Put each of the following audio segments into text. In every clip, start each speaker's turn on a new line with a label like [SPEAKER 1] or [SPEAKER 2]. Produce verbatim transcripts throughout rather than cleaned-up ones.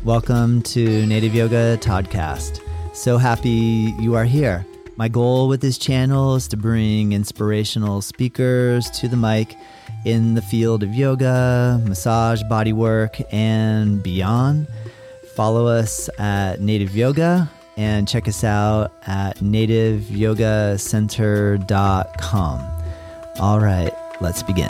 [SPEAKER 1] Welcome to Native Yoga Toddcast. So happy you are here. My goal with this channel is to bring inspirational speakers to the mic in the field of yoga, massage, bodywork, and beyond. Follow us at Native Yoga and check us out at native yoga center dot com. All right, let's begin.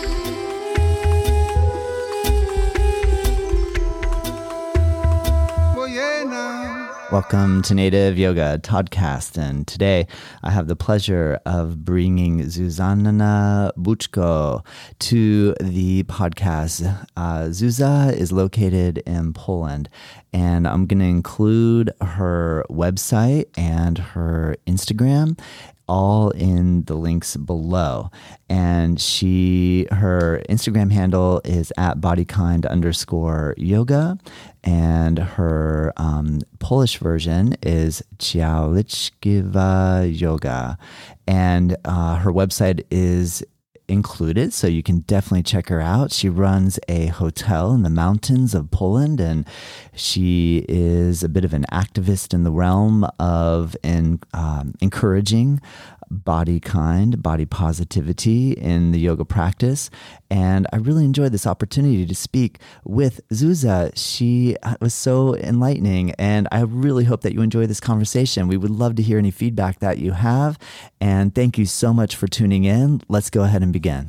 [SPEAKER 1] Welcome to Native Yoga Toddcast, and today I have the pleasure of bringing Zuzanna Buczko to the podcast. Uh, Zuza is located in Poland, and I'm going to include her website and her Instagram all in the links below. And she, her Instagram handle is at bodykind underscore yoga. And her um, Polish version is Ciałeczkowa Yoga. And uh, her website is included, so you can definitely check her out. She runs a hotel in the mountains of Poland, and she is a bit of an activist in the realm of in, um, encouraging body kind, body positivity in the yoga practice. And I really enjoyed this opportunity to speak with Zuza. She was so enlightening, and I really hope that you enjoy this conversation. We would love to hear any feedback that you have. And thank you so much for tuning in. Let's go ahead and begin.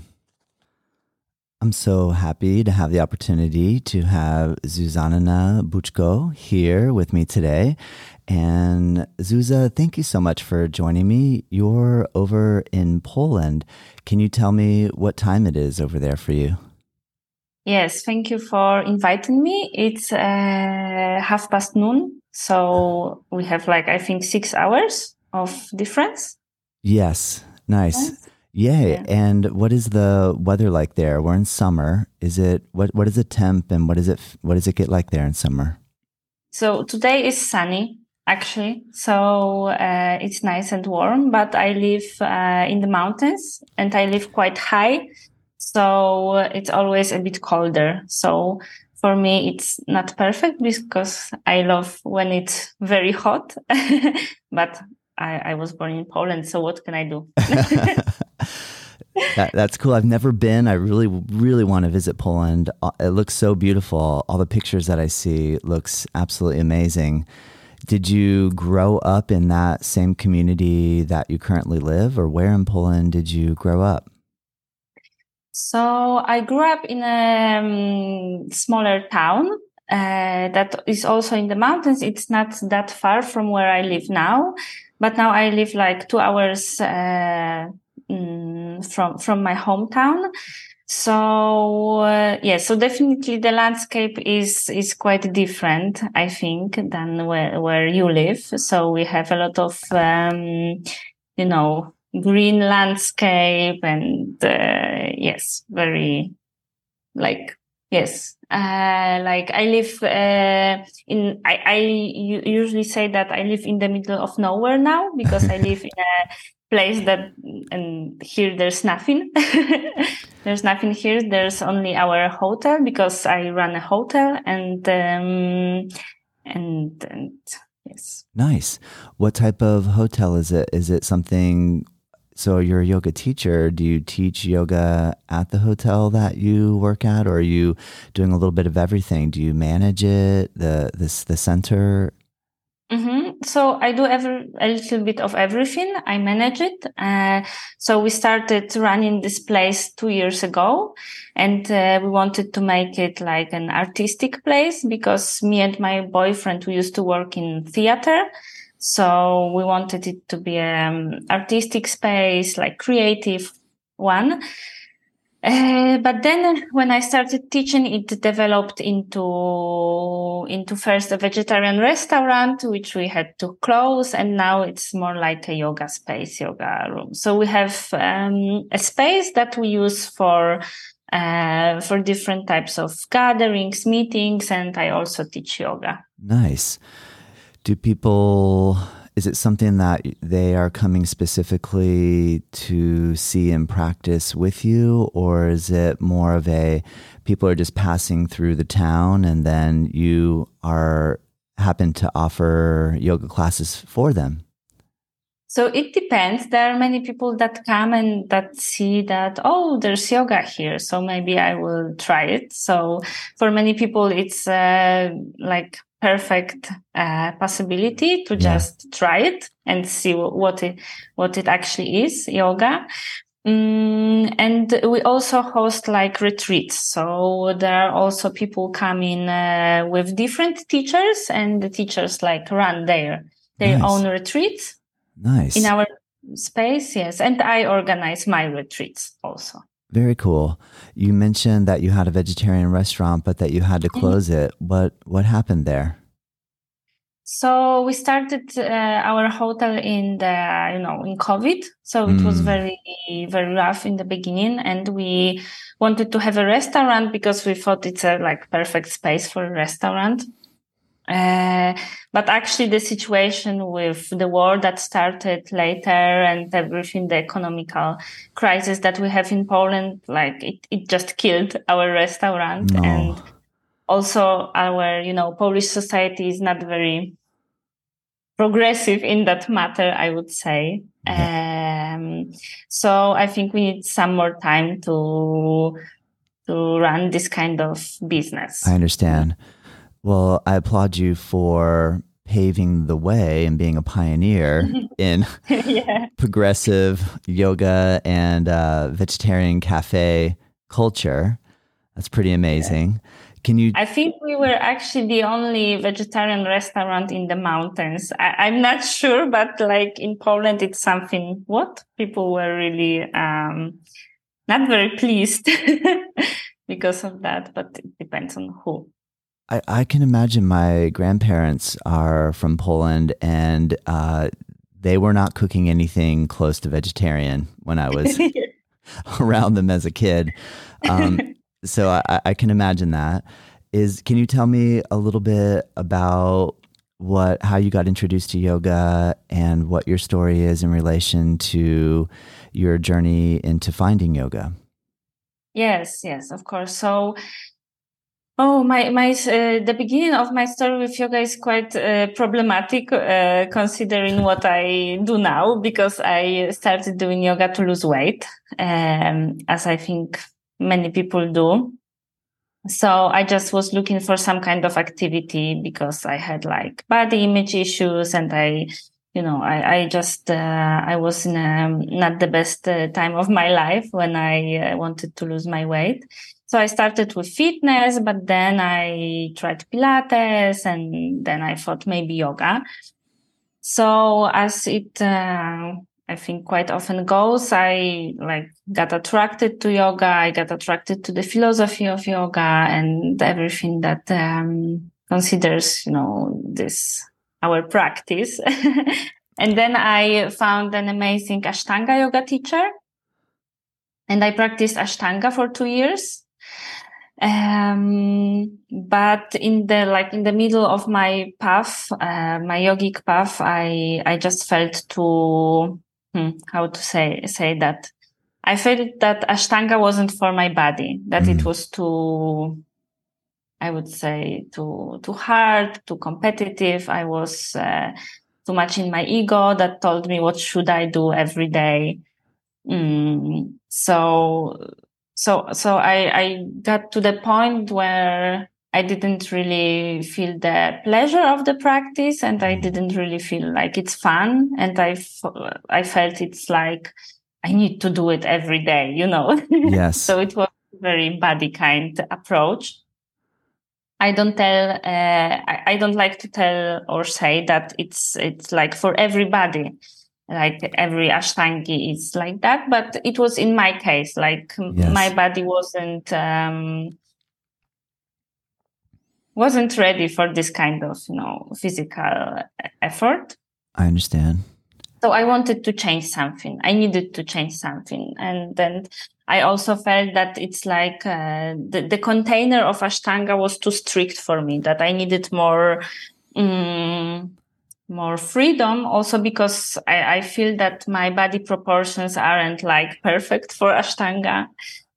[SPEAKER 1] I'm so happy to have the opportunity to have Zuzanna Buczko here with me today. And Zuza, thank you so much for joining me. You're over in Poland. Can you tell me what time it is over there for you?
[SPEAKER 2] Yes, thank you for inviting me. It's uh, half past noon. So we have like, I think, six hours of difference.
[SPEAKER 1] Yes, nice.
[SPEAKER 2] Yes.
[SPEAKER 1] Yay.
[SPEAKER 2] Yeah.
[SPEAKER 1] And what is the weather like there? We're in summer. Is it, what, what is the temp and what is it, what does it get like there in summer?
[SPEAKER 2] So today is sunny, actually. So uh, it's nice and warm, but I live uh, in the mountains and I live quite high. So it's always a bit colder. So for me, it's not perfect because I love when it's very hot, but I, I was born in Poland. So what can I do?
[SPEAKER 1] That, that's cool. I've never been. I really, really want to visit Poland. It looks so beautiful. All the pictures that I see looks absolutely amazing. Did you grow up in that same community that you currently live, or where in Poland did you grow up?
[SPEAKER 2] So I grew up in a um, smaller town uh, that is also in the mountains. It's not that far from where I live now, but now I live like two hours uh, mm, from from my hometown. So uh, yeah, so definitely the landscape is is quite different, I think, than where where you live. So we have a lot of um, you know, green landscape and uh, yes, very like yes, uh, like I live uh, in. I, I usually say that I live in the middle of nowhere now because I live in a place that, and here there's nothing. There's nothing here. There's only our hotel because I run a hotel and um, and and yes.
[SPEAKER 1] Nice. What type of hotel is it? Is it something? So you're a yoga teacher. Do you teach yoga at the hotel that you work at, or are you doing a little bit of everything? Do you manage it, the this the center?
[SPEAKER 2] Mm-hmm. So I do every, a little bit of everything. I manage it. Uh, so we started running this place two years ago, and uh, we wanted to make it like an artistic place because me and my boyfriend, we used to work in theater. So we wanted it to be an artistic space, like creative one. Uh, but then when I started teaching, it developed into, into first a vegetarian restaurant, which we had to close. And now it's more like a yoga space, yoga room. So we have, um, a space that we use for, uh, for different types of gatherings, meetings, and I also teach yoga.
[SPEAKER 1] Nice. Do people is it something that they are coming specifically to see and practice with you, or is it more of a people are just passing through the town and then you are happen to offer yoga classes for them?
[SPEAKER 2] So it depends. There are many people that come and that see that, oh, there's yoga here, so maybe I will try it. So for many people, it's uh, like perfect uh, possibility to
[SPEAKER 1] Yeah.
[SPEAKER 2] just try it and see what it what it actually is, yoga. Mm, and we also host like retreats. So there are also people coming uh, with different teachers, and the teachers like run their their
[SPEAKER 1] Nice.
[SPEAKER 2] own retreats.
[SPEAKER 1] Nice.
[SPEAKER 2] In our space, yes. And I organize my retreats also.
[SPEAKER 1] Very cool. You mentioned that you had a vegetarian restaurant, but that you had to close mm-hmm. it. What what happened there?
[SPEAKER 2] So we started uh, our hotel in the, you know, in COVID. So it mm. was very, very rough in the beginning. And we wanted to have a restaurant because we thought it's a like perfect space for a restaurant. Uh, but actually the situation with the war that started later and everything, the economical crisis that we have in Poland, like it, it just killed our restaurant. No. And also our, you know, Polish society is not very progressive in that matter, I would say. Yeah. Um, so I think we need some more time to, to run this kind of business.
[SPEAKER 1] I understand. Well, I applaud you for paving the way and being a pioneer in yeah. progressive yoga and uh, vegetarian cafe culture. That's pretty amazing. Yeah. Can you?
[SPEAKER 2] I think we were actually the only vegetarian restaurant in the mountains. I, I'm not sure, but like in Poland, it's something what people were really um, not very pleased because of that, but it depends on who.
[SPEAKER 1] I, I can imagine my grandparents are from Poland, and uh, they were not cooking anything close to vegetarian when I was around them as a kid. Um, so I, I can imagine that. Is can you tell me a little bit about what how you got introduced to yoga and what your story is in relation to your journey into finding yoga?
[SPEAKER 2] Yes, yes, of course. So. Oh, my, my, uh, the beginning of my story with yoga is quite uh, problematic, uh, considering what I do now, because I started doing yoga to lose weight, um, as I think many people do. So I just was looking for some kind of activity because I had like body image issues, and I, you know, I, I just, uh, I was in a, not the best uh, time of my life when I uh, wanted to lose my weight. So I started with fitness, but then I tried Pilates, and then I thought maybe yoga. So as it, uh, I think quite often goes, I like got attracted to yoga. I got attracted to the philosophy of yoga and everything that um, considers, you know, this, our practice. And then I found an amazing Ashtanga yoga teacher, and I practiced Ashtanga for two years. Um, but in the, like in the middle of my path, uh, my yogic path, I, I just felt too, hmm, how to say, say that I felt that Ashtanga wasn't for my body, that mm. it was too, I would say too, too hard, too competitive. I was, uh, too much in my ego that told me what should I do every day. Mm, so, So, so I, I got to the point where I didn't really feel the pleasure of the practice, and I didn't really feel like it's fun. And I, I felt it's like, I need to do it every day, you know?
[SPEAKER 1] Yes.
[SPEAKER 2] So it was a very body kind approach. I don't tell, uh, I, I don't like to tell or say that it's, it's like for everybody. Like every Ashtangi is like that, but it was in my case, like yes. my body wasn't, um, wasn't ready for this kind of, you know, physical effort.
[SPEAKER 1] I understand.
[SPEAKER 2] So I wanted to change something. I needed to change something. And then I also felt that it's like, uh, the, the container of Ashtanga was too strict for me, that I needed more, um, more freedom, also because I, I feel that my body proportions aren't like perfect for Ashtanga.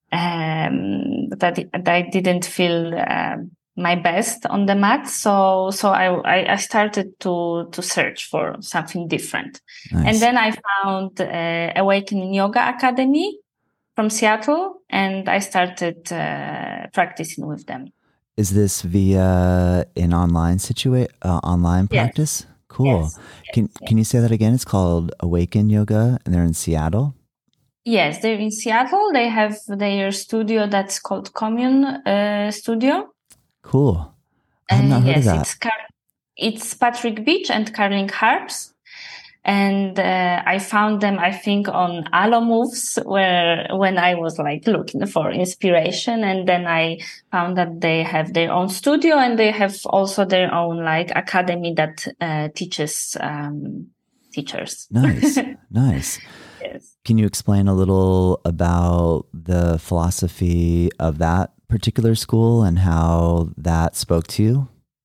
[SPEAKER 2] Um, that, that I didn't feel uh, my best on the mat. So, so I, I started to, to search for something different.
[SPEAKER 1] Nice.
[SPEAKER 2] And then I found uh, Awakening Yoga Academy from Seattle, and I started uh, practicing with them.
[SPEAKER 1] Is this via an online situa- uh, online practice?
[SPEAKER 2] Yes.
[SPEAKER 1] Cool.
[SPEAKER 2] Yes.
[SPEAKER 1] Can
[SPEAKER 2] yes.
[SPEAKER 1] Can you say that again? It's called Awaken Yoga, and they're in Seattle.
[SPEAKER 2] Yes, they're in Seattle. They have their studio that's called Commune uh, Studio.
[SPEAKER 1] Cool. I have not
[SPEAKER 2] uh,
[SPEAKER 1] heard
[SPEAKER 2] yes,
[SPEAKER 1] of that.
[SPEAKER 2] It's, Car- it's Patrick Beach and Carling Harps. And uh, I found them, I think, on Alo Moves, where when I was like looking for inspiration, and then I found that they have their own studio and they have also their own like academy that uh, teaches um, teachers.
[SPEAKER 1] Nice, nice.
[SPEAKER 2] Yes.
[SPEAKER 1] Can you explain a little about the philosophy of that particular school and how that spoke to you?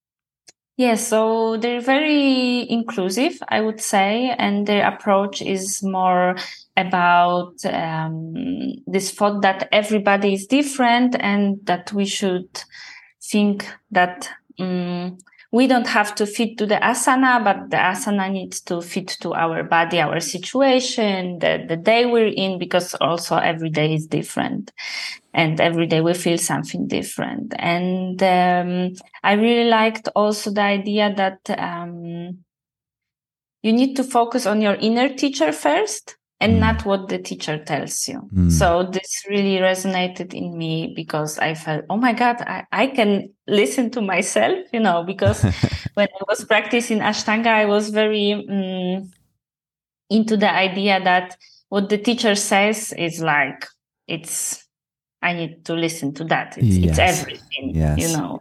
[SPEAKER 2] Yes, so they're very inclusive, I would say, and their approach is more about um, this thought that everybody is different and that we should think that um, we don't have to fit to the asana, but the asana needs to fit to our body, our situation, the, the day we're in, because also every day is different. And every day we feel something different. And um, I really liked also the idea that um, you need to focus on your inner teacher first and mm. not what the teacher tells you. Mm. So this really resonated in me because I felt, oh my God, I, I can listen to myself, you know, because when I was practicing Ashtanga, I was very um, into the idea that what the teacher says is like, it's, I need to listen to that. It's, yes. it's everything, yes. you know.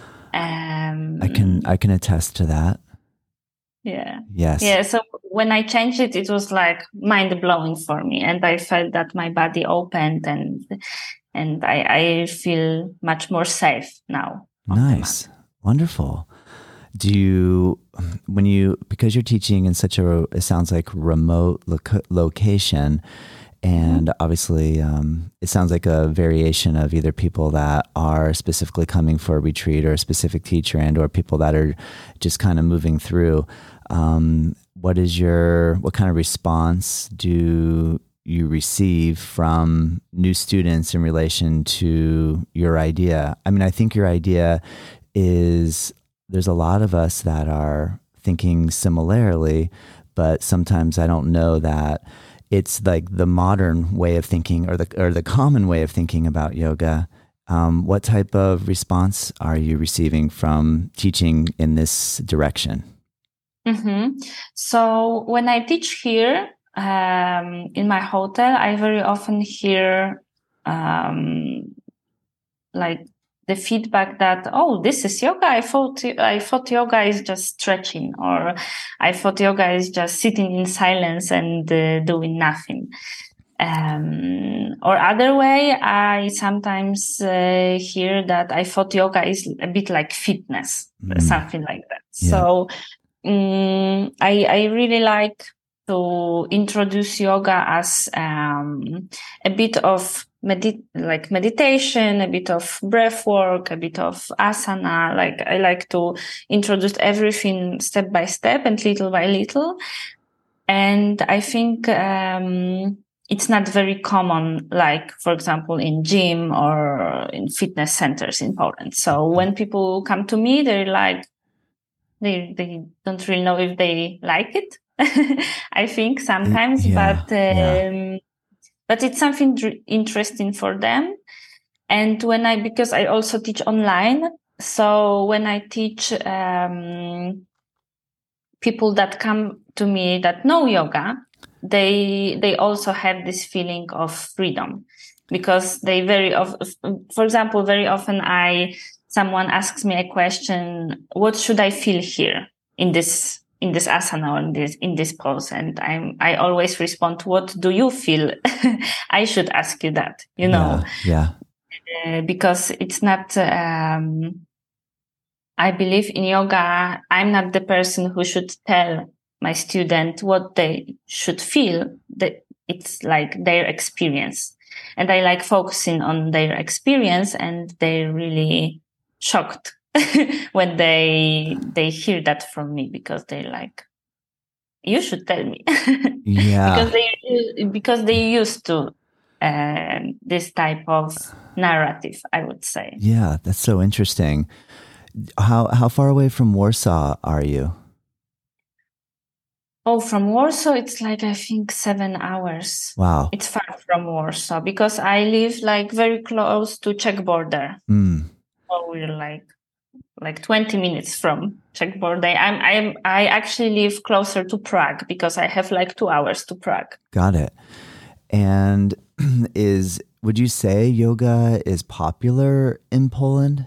[SPEAKER 2] Um,
[SPEAKER 1] I can I can attest to that.
[SPEAKER 2] Yeah.
[SPEAKER 1] Yes.
[SPEAKER 2] Yeah. So when I changed it, it was like mind blowing for me, and I felt that my body opened, and and I, I feel much more safe now.
[SPEAKER 1] Nice, wonderful. Do you, when you, because you're teaching in such a, it sounds like remote lo- location. And obviously, um, it sounds like a variation of either people that are specifically coming for a retreat or a specific teacher, and or people that are just kind of moving through. Um, what is your, what kind of response do you receive from new students in relation to your idea? I mean, I think your idea is, there's a lot of us that are thinking similarly, but sometimes I don't know that it's like the modern way of thinking, or the or the common way of thinking about yoga. Um, what type of response are you receiving from teaching in this direction?
[SPEAKER 2] Mm-hmm. So when I teach here um, in my hotel, I very often hear um, like the feedback that, oh, this is yoga. I thought I thought yoga is just stretching, or I thought yoga is just sitting in silence and uh, doing nothing. Um, or other way, I sometimes uh, hear that I thought yoga is a bit like fitness, mm. something like that. Yeah. So um, I I really like to introduce yoga as um, a bit of Medi- like meditation, a bit of breath work, a bit of asana. Like I like to introduce everything step by step and little by little. And I think um, it's not very common, like, for example, in gym or in fitness centers in Poland. So when people come to me, they're like, they, they don't really know if they like it. I think sometimes, yeah, but, um, yeah. But it's something interesting for them. And when I, because I also teach online. So when I teach um, people that come to me that know yoga, they, they also have this feeling of freedom, because they very often, for example, very often I, someone asks me a question, what should I feel here in this in this asana or in this, in this pose? And I'm, I always respond, what do you feel? I should ask you that, you know,
[SPEAKER 1] yeah, yeah.
[SPEAKER 2] Uh, because it's not, um, I believe in yoga. I'm not the person who should tell my student what they should feel. That it's like their experience. And I like focusing on their experience, and they're really shocked when they they hear that from me, because they're like, you should tell me.
[SPEAKER 1] Yeah.
[SPEAKER 2] because they because they used to uh, this type of narrative, I would say.
[SPEAKER 1] Yeah, that's so interesting. How how far away from Warsaw are you?
[SPEAKER 2] Oh, from Warsaw, it's like, I think, seven hours.
[SPEAKER 1] Wow.
[SPEAKER 2] It's far from Warsaw because I live like very close to Czech border.
[SPEAKER 1] Mm.
[SPEAKER 2] So we're like like twenty minutes from Czech border. I'm I'm I actually live closer to Prague because I have like two hours to Prague.
[SPEAKER 1] Got it. And is would you say yoga is popular in Poland?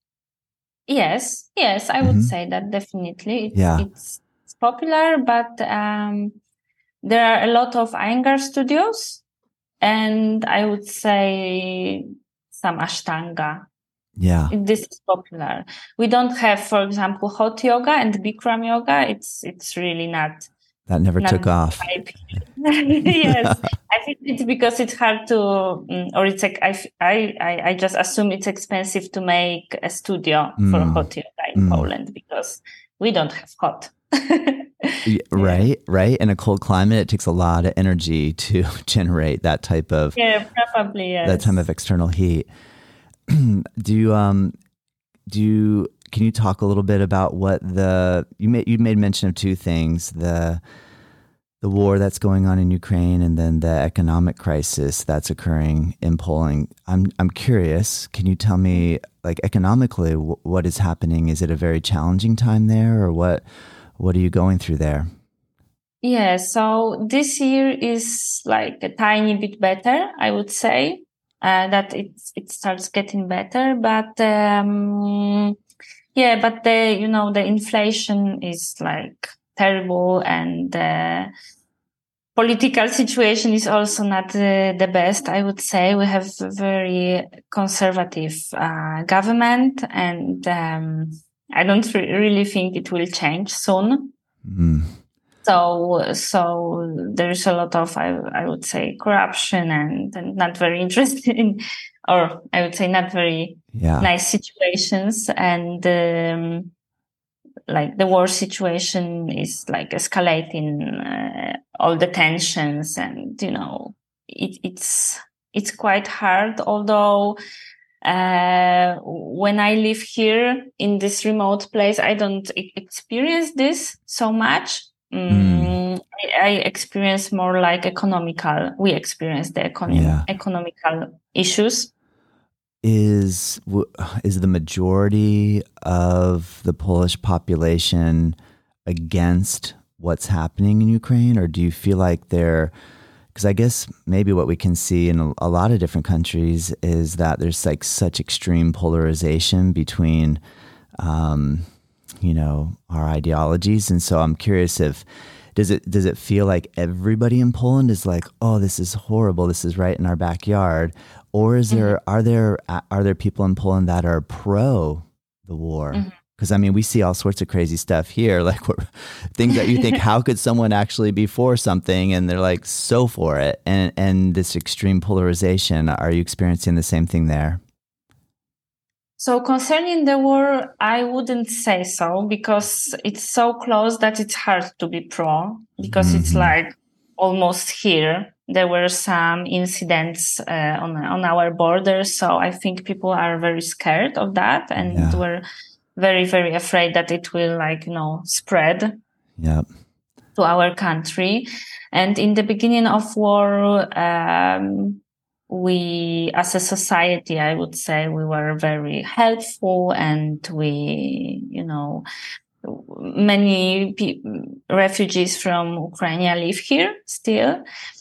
[SPEAKER 2] Yes, yes, I would mm-hmm. say that definitely. It's,
[SPEAKER 1] yeah.
[SPEAKER 2] it's it's popular, but um, there are a lot of Iyengar studios, and I would say some Ashtanga.
[SPEAKER 1] Yeah,
[SPEAKER 2] this is popular. We don't have, for example, hot yoga and Bikram yoga. It's it's really not.
[SPEAKER 1] That never
[SPEAKER 2] not
[SPEAKER 1] took off.
[SPEAKER 2] Yes, I think it's because it's hard to, or it's like I, I, I just assume it's expensive to make a studio mm. for hot yoga in mm. Poland because we don't have hot.
[SPEAKER 1] yeah, right, right. In a cold climate, it takes a lot of energy to generate that type of
[SPEAKER 2] yeah, probably yes.
[SPEAKER 1] that type of external heat. do you um do you can you talk a little bit about what the you made you made mention of two things, the the war that's going on in Ukraine and then the economic crisis that's occurring in Poland. I'm I'm curious, can you tell me, like, economically w- what is happening? Is it a very challenging time there, or what what are you going through there?
[SPEAKER 2] Yeah, so this year is like a tiny bit better, I would say. Uh, that it it starts getting better, but um, yeah, but the you know the inflation is like terrible, and the political situation is also not uh, the best. I would say we have a very conservative uh, government, and um, I don't re- really think it will change soon.
[SPEAKER 1] Mm.
[SPEAKER 2] So, so there's a lot of, I, I would say, corruption and, and not very interesting, or I would say not very
[SPEAKER 1] yeah.
[SPEAKER 2] nice situations. And um, like the war situation is like escalating uh, all the tensions, and you know, it, it's it's quite hard. Although uh, when I live here in this remote place, I don't experience this so much. Mm, I, I experience more like economical. We experience the economic yeah. economical issues.
[SPEAKER 1] Is is the majority of the Polish population against what's happening in Ukraine, or do you feel like they're? Because I guess maybe what we can see in a, a lot of different countries is that there's like such extreme polarization between. Um, you know, our ideologies. And so I'm curious if, does it, does it feel like everybody in Poland is like, oh, this is horrible, this is right in our backyard? Or is there, mm-hmm. are there, are there people in Poland that are pro the war? Because mm-hmm. I mean, we see all sorts of crazy stuff here, like we're, things that you think, how could someone actually be for something? And they're like, so for it. And, and this extreme polarization, are you experiencing the same thing there?
[SPEAKER 2] So concerning the war, I wouldn't say so, because it's so close that it's hard to be pro, because mm-hmm. it's like almost here. There were some incidents uh, on on our borders, so I think people are very scared of that, and yeah. we're very, very afraid that it will, like, you know, spread
[SPEAKER 1] yep.
[SPEAKER 2] to our country. And in the beginning of war, um, we, as a society, I would say we were very helpful, and we, you know, many pe- refugees from Ukraine live here still.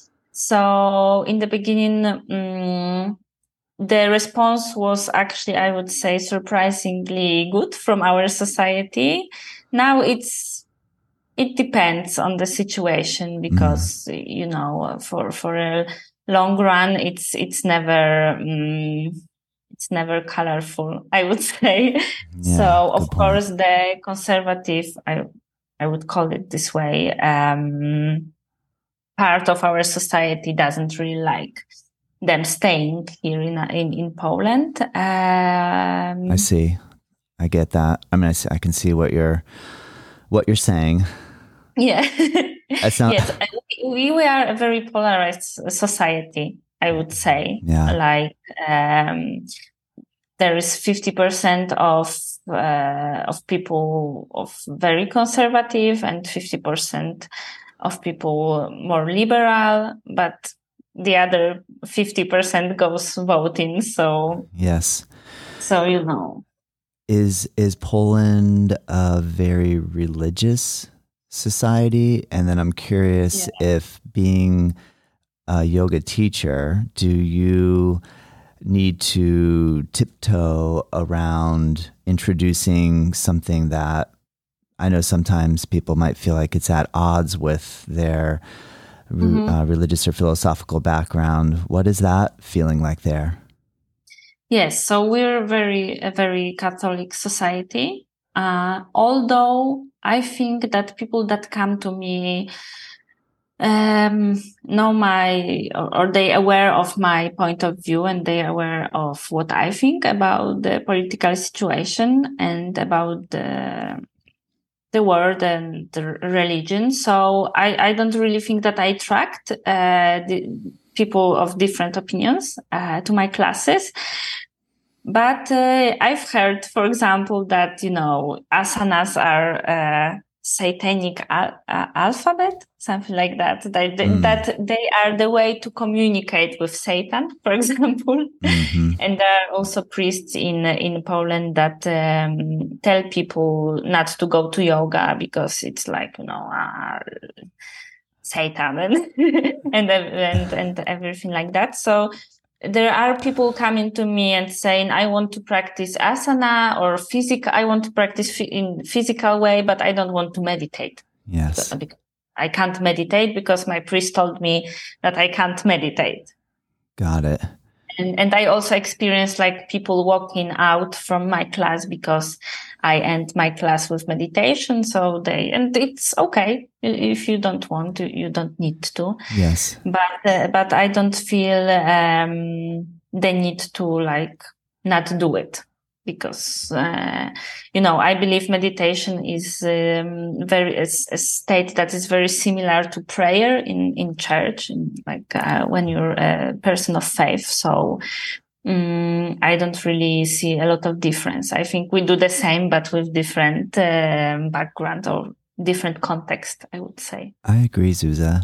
[SPEAKER 2] So in the beginning, um, the response was actually, I would say, surprisingly good from our society. Now it's, it depends on the situation, because, mm. you know, for, for a long run, it's, it's never, um, it's never colorful, I would say.
[SPEAKER 1] Yeah,
[SPEAKER 2] So of
[SPEAKER 1] good point.
[SPEAKER 2] course the conservative, I I would call it this way, um, part of our society doesn't really like them staying here in in, in Poland. Um,
[SPEAKER 1] I see. I get that. I mean, I, see, I can see what you're what you're saying.
[SPEAKER 2] Yeah.
[SPEAKER 1] It's not,
[SPEAKER 2] Yes, we, we are a very polarized society, I would say.
[SPEAKER 1] Yeah.
[SPEAKER 2] Like um, there is fifty percent of uh, of people of very conservative and fifty percent of people more liberal, but the other fifty percent goes voting. So
[SPEAKER 1] yes.
[SPEAKER 2] so you know.
[SPEAKER 1] Is is Poland a very religious society? And then I'm curious
[SPEAKER 2] Yeah.
[SPEAKER 1] if being a yoga teacher, do you need to tiptoe around introducing something that I know sometimes people might feel like it's at odds with their mm-hmm. uh, religious or philosophical background? What is that feeling like there?
[SPEAKER 2] Yes, so we're very a very Catholic society. Uh, although I think that people that come to me um, know my or, or they aware of my point of view, and they are aware of what I think about the political situation and about the the world and the religion. So I, I don't really think that I attract uh, the people of different opinions uh, to my classes. But uh, I've heard, for example, that, you know, asanas are uh, satanic al- uh, alphabet, something like that. That, mm. that they are the way to communicate with Satan, for example. Mm-hmm. And there are also priests in in Poland that um, tell people not to go to yoga because it's like, you know, uh, Satan and and, and and everything like that. So there are people coming to me and saying, I want to practice asana or physical. I want to practice in physical way, but I don't want to meditate.
[SPEAKER 1] Yes.
[SPEAKER 2] Because I can't meditate because my priest told me that I can't meditate.
[SPEAKER 1] Got it.
[SPEAKER 2] And, and I also experienced like people walking out from my class because I end my class with meditation. So they, and it's okay. If you don't want to, you don't need to.
[SPEAKER 1] Yes.
[SPEAKER 2] But, uh, but I don't feel, um, the need to like not do it because, uh, you know, I believe meditation is, um, very, a, a state that is very similar to prayer in, in church, in, like, uh, when you're a person of faith. So, um, I don't really see a lot of difference. I think we do the same, but with different, um, background or different context, I would say.
[SPEAKER 1] I agree, Zuza.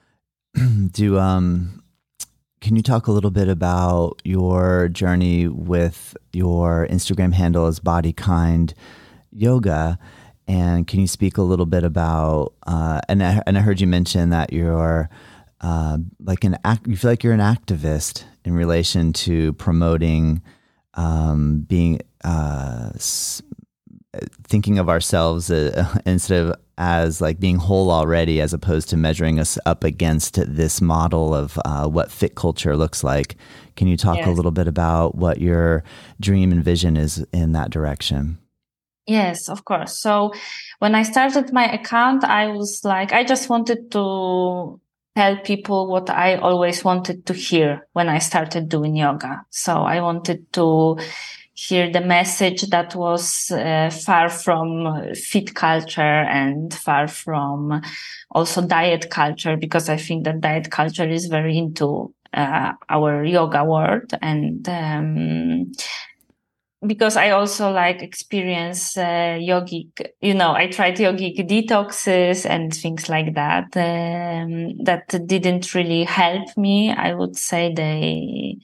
[SPEAKER 1] Do, um, can you talk a little bit about your journey with your Instagram handle as Body Kind Yoga? And can you speak a little bit about, uh, and I, and I heard you mention that you're uh, like an act, you feel like you're an activist in relation to promoting um, being, uh, s- thinking of ourselves uh, instead of as like being whole already, as opposed to measuring us up against this model of uh, what fit culture looks like. Can you talk yes. a little bit about what your dream and vision is in that direction?
[SPEAKER 2] Yes, of course. So when I started my account, I was like, I just wanted to tell people what I always wanted to hear when I started doing yoga. So I wanted to hear the message that was uh, far from fit culture and far from also diet culture, because I think that diet culture is very into uh, our yoga world. And um, because I also like experience uh, yogic, you know, I tried yogic detoxes and things like that. Um, that didn't really help me. I would say they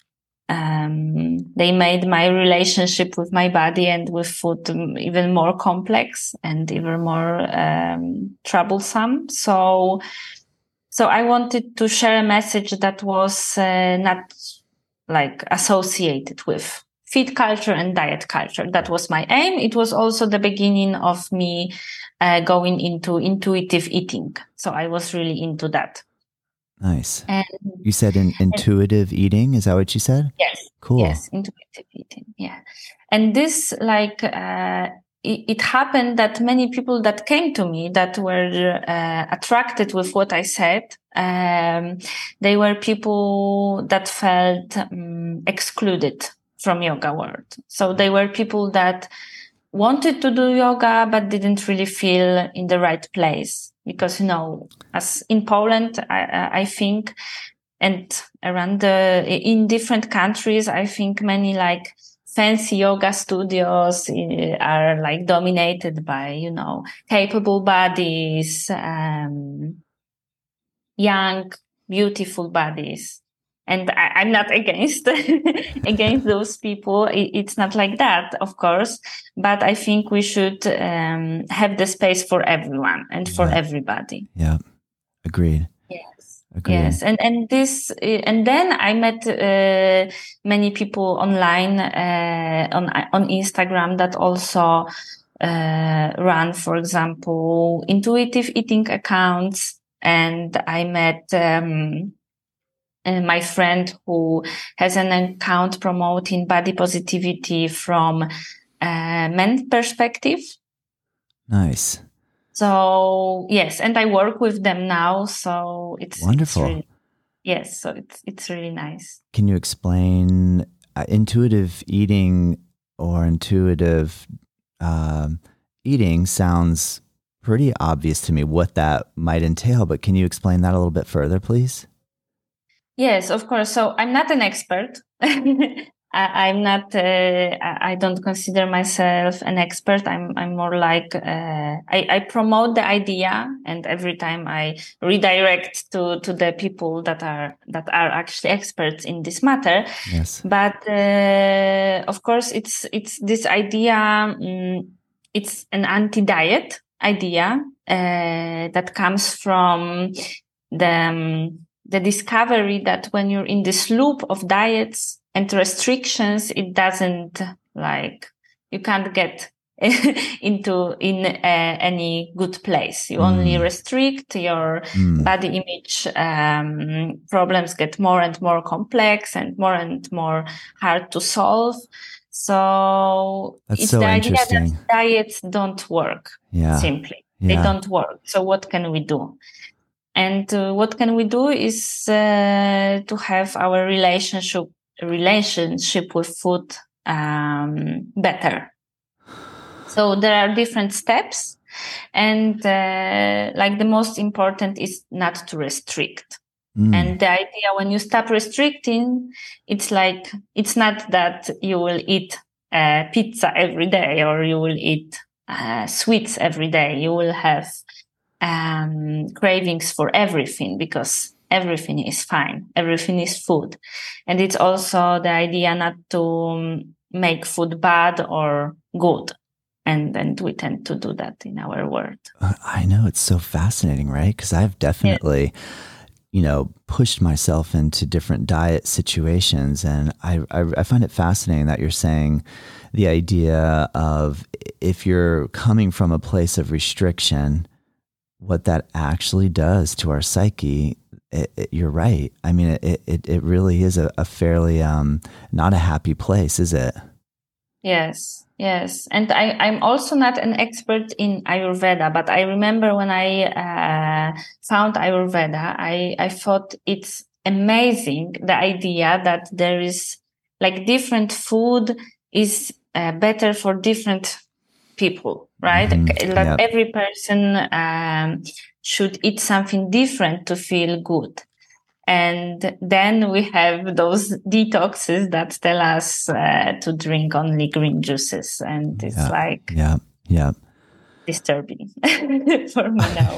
[SPEAKER 2] Um, they made my relationship with my body and with food even more complex and even more um, troublesome. So, so I wanted to share a message that was uh, not like associated with fit culture and diet culture. That was my aim. It was also the beginning of me uh, going into intuitive eating. So I was really into that.
[SPEAKER 1] Nice.
[SPEAKER 2] And
[SPEAKER 1] you said in, intuitive and, eating. Is that what you said?
[SPEAKER 2] Yes.
[SPEAKER 1] Cool.
[SPEAKER 2] Yes. Intuitive eating. Yeah. And this, like, uh, it, it happened that many people that came to me that were uh, attracted with what I said, um, they were people that felt um, excluded from yoga world. So they were people that wanted to do yoga, but didn't really feel in the right place. Because, you know, as in Poland, I, I think, and around the, in different countries, I think many like fancy yoga studios are like dominated by, you know, capable bodies, um, young, beautiful bodies. And I, I'm not against against those people. It, it's not like that, of course. But I think we should um, have the space for everyone and for
[SPEAKER 1] yeah.
[SPEAKER 2] everybody.
[SPEAKER 1] Yeah, agreed.
[SPEAKER 2] Yes,
[SPEAKER 1] agreed.
[SPEAKER 2] Yes, and and this, and then I met uh, many people online uh, on on Instagram that also uh, run, for example, intuitive eating accounts, and I met. Um, And my friend who has an account promoting body positivity from a men's perspective.
[SPEAKER 1] Nice.
[SPEAKER 2] So yes, and I work with them now. So it's
[SPEAKER 1] wonderful.
[SPEAKER 2] It's really, yes, so it's it's really nice.
[SPEAKER 1] Can you explain uh, intuitive eating or intuitive um, eating? Sounds pretty obvious to me what that might entail, but can you explain that a little bit further, please?
[SPEAKER 2] Yes, of course. So I'm not an expert. I, I'm not. Uh, I don't consider myself an expert. I'm. I'm more like. Uh, I, I promote the idea, and every time I redirect to to the people that are that are actually experts in this matter.
[SPEAKER 1] Yes.
[SPEAKER 2] But uh, of course, it's it's this idea. Um, it's an anti-diet idea uh, that comes from the. Um, the discovery that when you're in this loop of diets and restrictions, it doesn't like, you can't get into in uh, any good place. You mm. only restrict your mm. body image. Um, problems get more and more complex and more and more hard to solve. So
[SPEAKER 1] That's
[SPEAKER 2] it's
[SPEAKER 1] so
[SPEAKER 2] the idea
[SPEAKER 1] interesting.
[SPEAKER 2] that diets don't work.
[SPEAKER 1] Yeah.
[SPEAKER 2] Simply,
[SPEAKER 1] yeah.
[SPEAKER 2] they don't work. So what can we do? And uh, what can we do is uh, to have our relationship relationship with food um, better. So there are different steps, and uh, like the most important is not to restrict. Mm. And the idea when you stop restricting, it's like it's not that you will eat uh, pizza every day or you will eat uh, sweets every day. You will have Um, cravings for everything because everything is fine. Everything is food. And it's also the idea not to make food bad or good. And, and we tend to do that in our world.
[SPEAKER 1] Uh, I know, it's so fascinating, right? Because I've definitely, yeah. you know, pushed myself into different diet situations. And I, I, I find it fascinating that you're saying the idea of if you're coming from a place of restriction, what that actually does to our psyche. It, it, you're right. I mean, it it, it really is a, a fairly um, not a happy place, is it?
[SPEAKER 2] Yes, yes. And I, I'm also not an expert in Ayurveda, but I remember when I uh, found Ayurveda, I, I thought it's amazing, the idea that there is like different food is uh, better for different people, right? Mm-hmm. Like yep. every person um, should eat something different to feel good. And then we have those detoxes that tell us uh, to drink only green juices. And it's
[SPEAKER 1] yeah.
[SPEAKER 2] like
[SPEAKER 1] yeah, yeah,
[SPEAKER 2] disturbing for me now.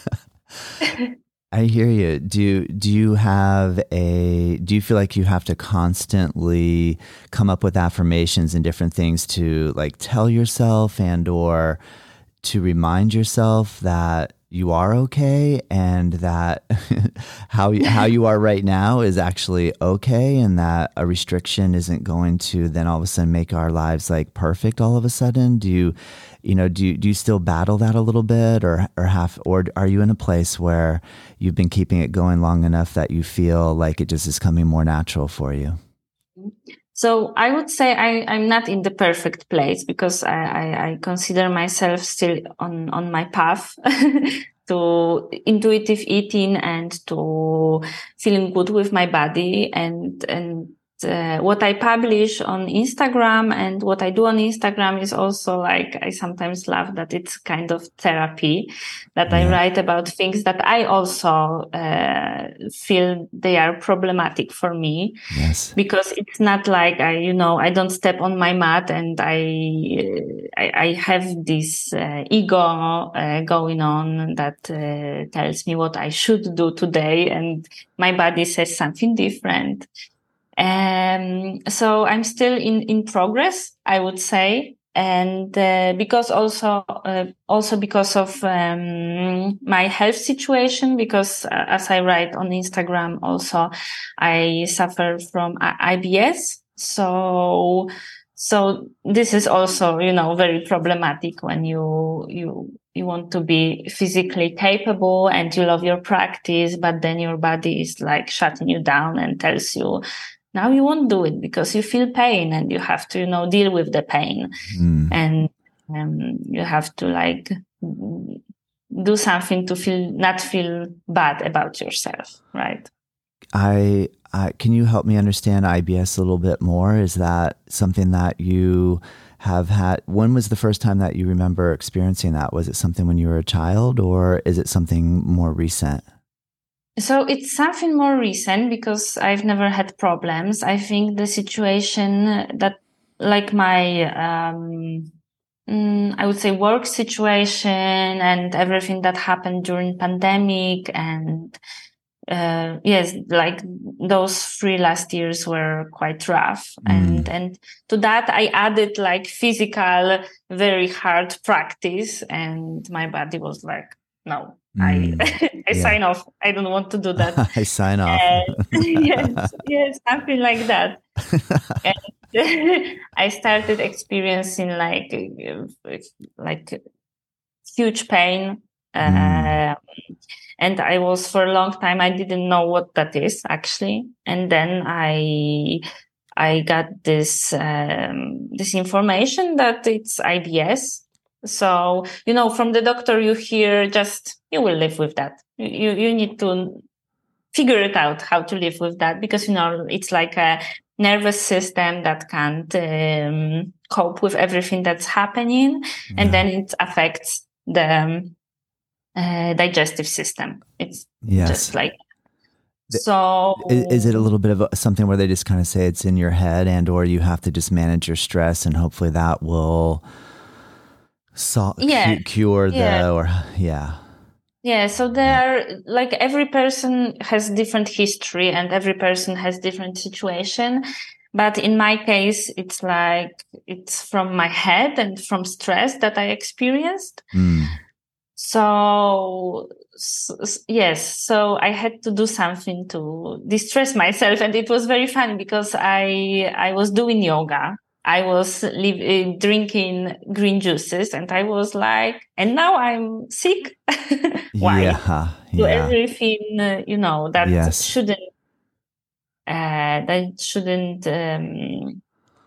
[SPEAKER 1] I hear you. Do you, do you have a, do you feel like you have to constantly come up with affirmations and different things to like tell yourself and or to remind yourself that you are okay, and that how you, how you are right now is actually okay, and that a restriction isn't going to then all of a sudden make our lives like perfect all of a sudden? Do you, you know, do you, do you still battle that a little bit, or or have, or are you in a place where you've been keeping it going long enough that you feel like it just is coming more natural for you?
[SPEAKER 2] So I would say I, I'm not in the perfect place, because I, I, I consider myself still on, on my path to intuitive eating and to feeling good with my body. And, and uh, what I publish on Instagram and what I do on Instagram is also like, I sometimes laugh that it's kind of therapy, that yeah. I write about things that I also uh, feel they are problematic for me.
[SPEAKER 1] Yes.
[SPEAKER 2] Because it's not like I, you know, I don't step on my mat and I, uh, I, I have this uh, ego uh, going on that uh, tells me what I should do today, and my body says something different. Um, so I'm still in, in progress, I would say. And, uh, because also, uh, also because of, um, my health situation, because uh, as I write on Instagram also, I suffer from I B S. So, so this is also, you know, very problematic when you, you, you want to be physically capable and you love your practice, but then your body is like shutting you down and tells you, now you won't do it because you feel pain and you have to, you know, deal with the pain. Mm. And um, you have to like do something to feel, not feel bad about yourself. Right.
[SPEAKER 1] I, I, can you help me understand I B S a little bit more? Is that something that you have had? When was the first time that you remember experiencing that? Was it something when you were a child, or is it something more recent?
[SPEAKER 2] So it's something more recent, because I've never had problems. I think the situation that, like my, um, mm, I would say work situation and everything that happened during pandemic, and, uh, yes, like those three last years were quite rough. Mm. And, and to that I added like physical, very hard practice, and my body was like, no. Mm, I I yeah. sign off. I don't want to do that.
[SPEAKER 1] I sign off.
[SPEAKER 2] Uh, yes, yes, something like that. And I started experiencing like like huge pain, uh, mm. and I was for a long time. I didn't know what that is actually, and then I I got this um, this information that it's I B S. So, you know, from the doctor, you hear just, you will live with that. You, you need to figure it out how to live with that, because, you know, it's like a nervous system that can't um, cope with everything that's happening. Yeah. And then it affects the um, uh, digestive system. It's yes. just like, so
[SPEAKER 1] is, is it a little bit of a, something where they just kind of say it's in your head, and, or you have to just manage your stress and hopefully that will So, yeah. cu- cure the,
[SPEAKER 2] yeah.
[SPEAKER 1] or, yeah.
[SPEAKER 2] Yeah. So there are like, every person has different history and every person has different situation. But in my case, it's like, it's from my head and from stress that I experienced. Mm. So, so, yes, so I had to do something to distress myself. And it was very funny because I, I was doing yoga. I was live, uh, drinking green juices, and I was like, and now I'm sick. Why?
[SPEAKER 1] Yeah,
[SPEAKER 2] Do
[SPEAKER 1] yeah.
[SPEAKER 2] everything, uh, you know, that
[SPEAKER 1] yes.
[SPEAKER 2] shouldn't, uh, that shouldn't um,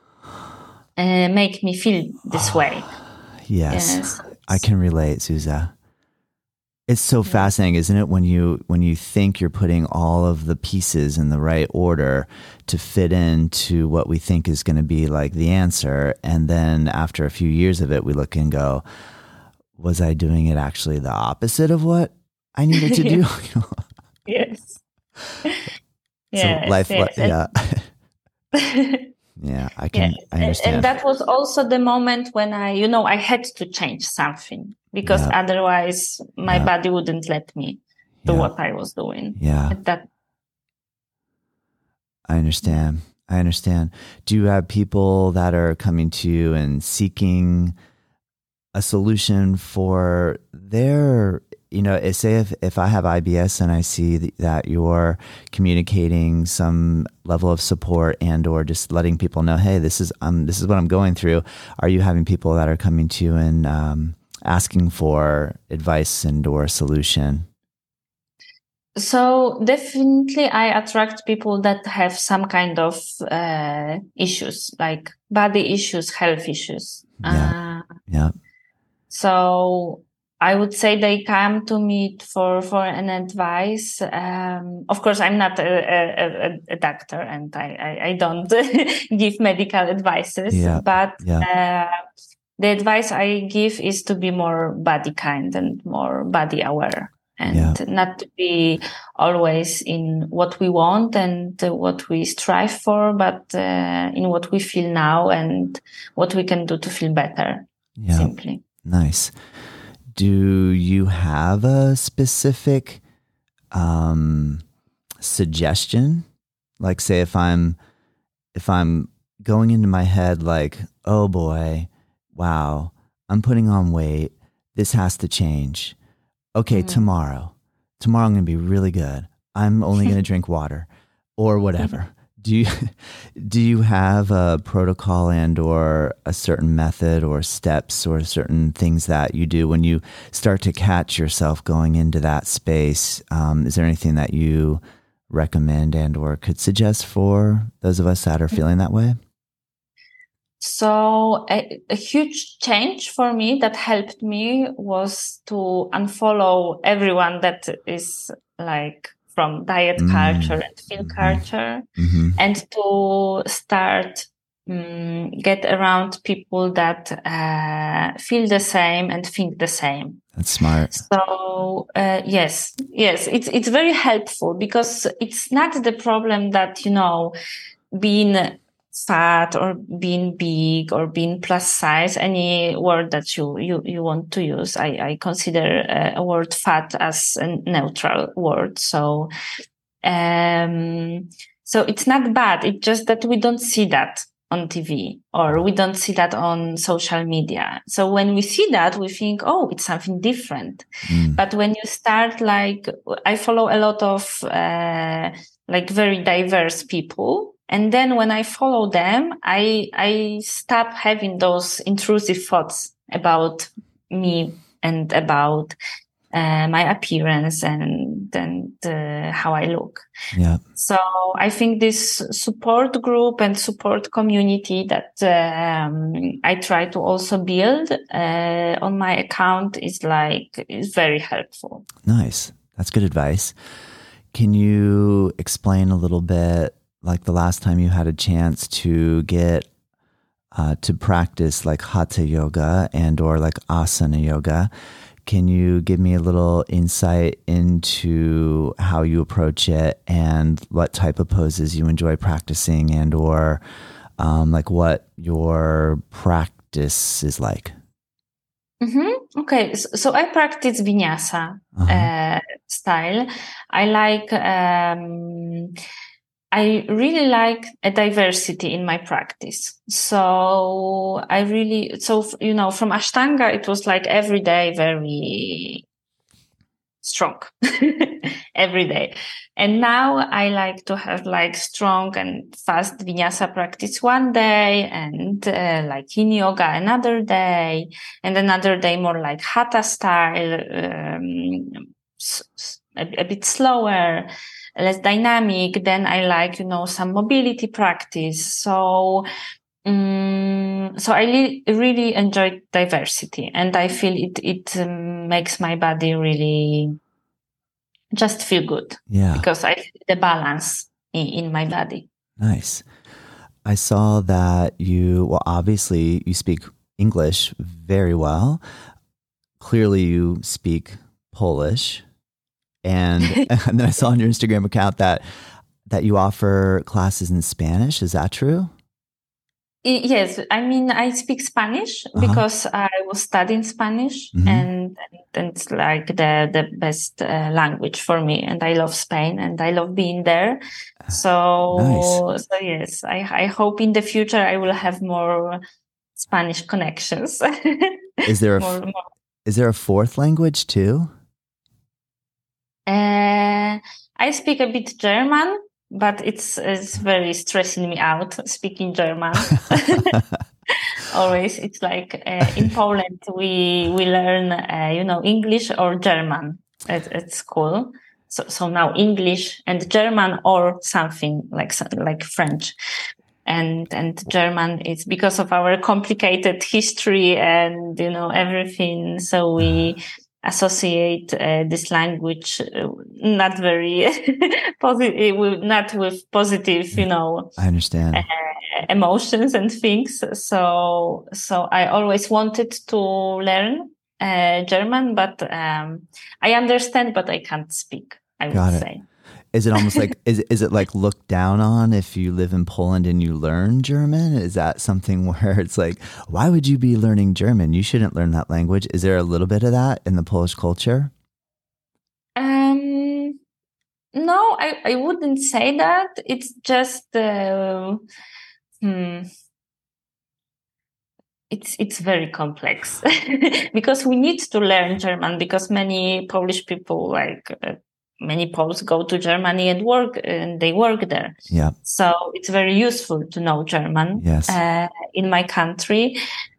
[SPEAKER 2] uh, make me feel this way.
[SPEAKER 1] Yes, yes. I can relate, Zuza. It's so yeah. fascinating, isn't it? When you when you think you're putting all of the pieces in the right order to fit into what we think is going to be like the answer, and then after a few years of it, we look and go, "Was I doing it actually the opposite of what I needed to do?"
[SPEAKER 2] Yes.
[SPEAKER 1] So
[SPEAKER 2] yes.
[SPEAKER 1] life,
[SPEAKER 2] yes.
[SPEAKER 1] yeah. Yeah, I can,
[SPEAKER 2] yes.
[SPEAKER 1] I understand.
[SPEAKER 2] And that was also the moment when I, you know, I had to change something, because yeah. otherwise my yeah. body wouldn't let me do yeah. what I was doing.
[SPEAKER 1] Yeah.
[SPEAKER 2] That.
[SPEAKER 1] I understand. I understand. Do you have people that are coming to you and seeking a solution for their you know, say if, if I have I B S and I see that you're communicating some level of support and or just letting people know, hey, this is um this is what I'm going through. Are you having people that are coming to you and um, asking for advice and or a solution?
[SPEAKER 2] So definitely I attract people that have some kind of uh, issues, like body issues, health issues.
[SPEAKER 1] Yeah.
[SPEAKER 2] Uh,
[SPEAKER 1] yeah.
[SPEAKER 2] So I would say they come to me for, for an advice. Um, of course, I'm not a, a, a doctor and I, I, I don't give medical advices,
[SPEAKER 1] yeah.
[SPEAKER 2] but
[SPEAKER 1] yeah.
[SPEAKER 2] uh, the advice I give is to be more body kind and more body aware. And
[SPEAKER 1] yeah.
[SPEAKER 2] not to be always in what we want and uh, what we strive for, but uh, in what we feel now and what we can do to feel better,
[SPEAKER 1] yeah.
[SPEAKER 2] simply.
[SPEAKER 1] Nice. Do you have a specific um, suggestion? Like, say, if I'm if I'm going into my head like, oh boy, wow, I'm putting on weight. This has to change. Okay, mm-hmm. tomorrow. Tomorrow I'm going to be really good. I'm only going to drink water or whatever. Do you do you have a protocol and or a certain method or steps or certain things that you do when you start to catch yourself going into that space? Um, is there anything that you recommend and or could suggest for those of us that are feeling that way?
[SPEAKER 2] So a, a huge change for me that helped me was to unfollow everyone that is like from diet mm. culture and feel mm-hmm. culture mm-hmm. and to start um, get around people that uh, feel the same and think the same.
[SPEAKER 1] That's smart.
[SPEAKER 2] So uh, yes, yes, it's it's very helpful because it's not the problem that, you know, being fat or being big or being plus size, any word that you, you, you want to use. I, I consider a, a word fat as a neutral word. So, um, so it's not bad. It's just that we don't see that on T V or we don't see that on social media. So when we see that, we think, oh, it's something different. Mm. But when you start, like, I follow a lot of, uh, like very diverse people. And then when I follow them, I I stop having those intrusive thoughts about me and about uh, my appearance and and uh, how I look.
[SPEAKER 1] Yeah.
[SPEAKER 2] So I think this support group and support community that um, I try to also build uh, on my account is like is very helpful.
[SPEAKER 1] Nice. That's good advice. Can you explain a little bit? Like the last time you had a chance to get uh, to practice like hatha yoga and or like asana yoga, can you give me a little insight into how you approach it and what type of poses you enjoy practicing and or um, like what your practice is like?
[SPEAKER 2] Mm-hmm. Okay, so, so I practice vinyasa uh-huh. uh, style. I like... Um, I really like a diversity in my practice. So I really, so, you know, from Ashtanga, it was like every day, very strong every day. And now I like to have like strong and fast vinyasa practice one day and uh, like yin yoga another day and another day more like hatha style, um, a, a bit slower, less dynamic. Then I like, you know, some mobility practice. So, um, so I li- really enjoy diversity and I feel it, it um, makes my body really just feel good.
[SPEAKER 1] Yeah.
[SPEAKER 2] Because I feel the balance in, in my body.
[SPEAKER 1] Nice. I saw that you, well, obviously you speak English very well. Clearly you speak Polish. And, and then I saw on your Instagram account that that you offer classes in Spanish. Is that true?
[SPEAKER 2] Yes. I mean, I speak Spanish uh-huh. because I was studying Spanish mm-hmm. and, and it's like the, the best uh, language for me. And I love Spain and I love being there. So, nice. so yes, I, I hope in the future I will have more Spanish connections.
[SPEAKER 1] Is there a,
[SPEAKER 2] more, more.
[SPEAKER 1] Is there a fourth language too?
[SPEAKER 2] Uh, I speak a bit German, but it's it's very stressing me out speaking German. Always, it's like uh, in Poland we we learn uh, you know English or German at, at school. So so now English and German or something like like French. And and German is because of our complicated history and you know everything. So we associate uh, this language uh, not very positive, not with positive, you know.
[SPEAKER 1] I understand.
[SPEAKER 2] Uh, emotions and things. So so I always wanted to learn uh, German, but um, I understand, but I can't speak. I
[SPEAKER 1] Got
[SPEAKER 2] would
[SPEAKER 1] it.
[SPEAKER 2] say.
[SPEAKER 1] Is it almost like, is, is it like looked down on if you live in Poland and you learn German? Is that something where it's like, why would you be learning German? You shouldn't learn that language. Is there a little bit of that in the Polish culture?
[SPEAKER 2] Um, no, I, I wouldn't say that. It's just, uh, hmm, it's it's very complex because we need to learn German because many Polish people like uh, many Poles go to Germany and work and they work there.
[SPEAKER 1] Yeah.
[SPEAKER 2] So it's very useful to know German.
[SPEAKER 1] Yes.
[SPEAKER 2] Uh, in my country.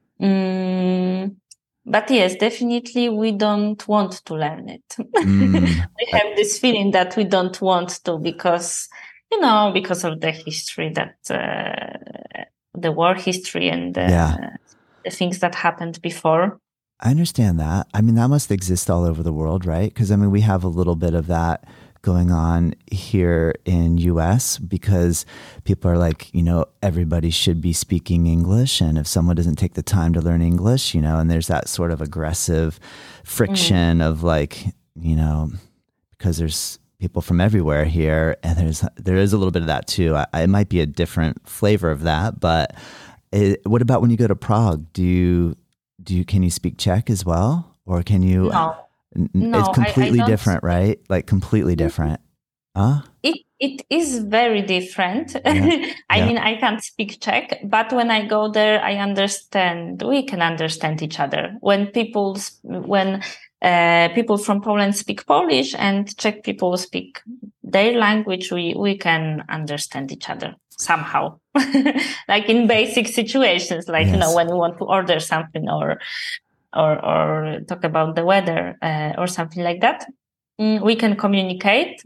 [SPEAKER 2] Mm, but yes, definitely we don't want to learn it.
[SPEAKER 1] Mm.
[SPEAKER 2] We have this feeling that we don't want to because, you know, because of the history that, uh, the war history and uh,
[SPEAKER 1] Yeah.
[SPEAKER 2] the things that happened before.
[SPEAKER 1] I understand that. I mean, that must exist all over the world, right? Because I mean, we have a little bit of that going on here in U S because people are like, you know, everybody should be speaking English. And if someone doesn't take the time to learn English, you know, and there's that sort of aggressive friction mm. of like, you know, because there's people from everywhere here and there's, there is a little bit of that too. I, it might be a different flavor of that, but it, what about when you go to Prague? Do you, do you, can you speak Czech as well? Or can you?
[SPEAKER 2] No.
[SPEAKER 1] No, it's completely I, I different, right? Like completely different. Huh?
[SPEAKER 2] It it is very different. Yeah. I yeah. mean, I can't speak Czech, but when I go there, I understand. We can understand each other. When people when uh, people from Poland speak Polish and Czech people speak their language, we we can understand each other somehow. Like in basic situations, like yes. you know, when we want to order something or. Or, or talk about the weather uh, or something like that. Mm, we can communicate.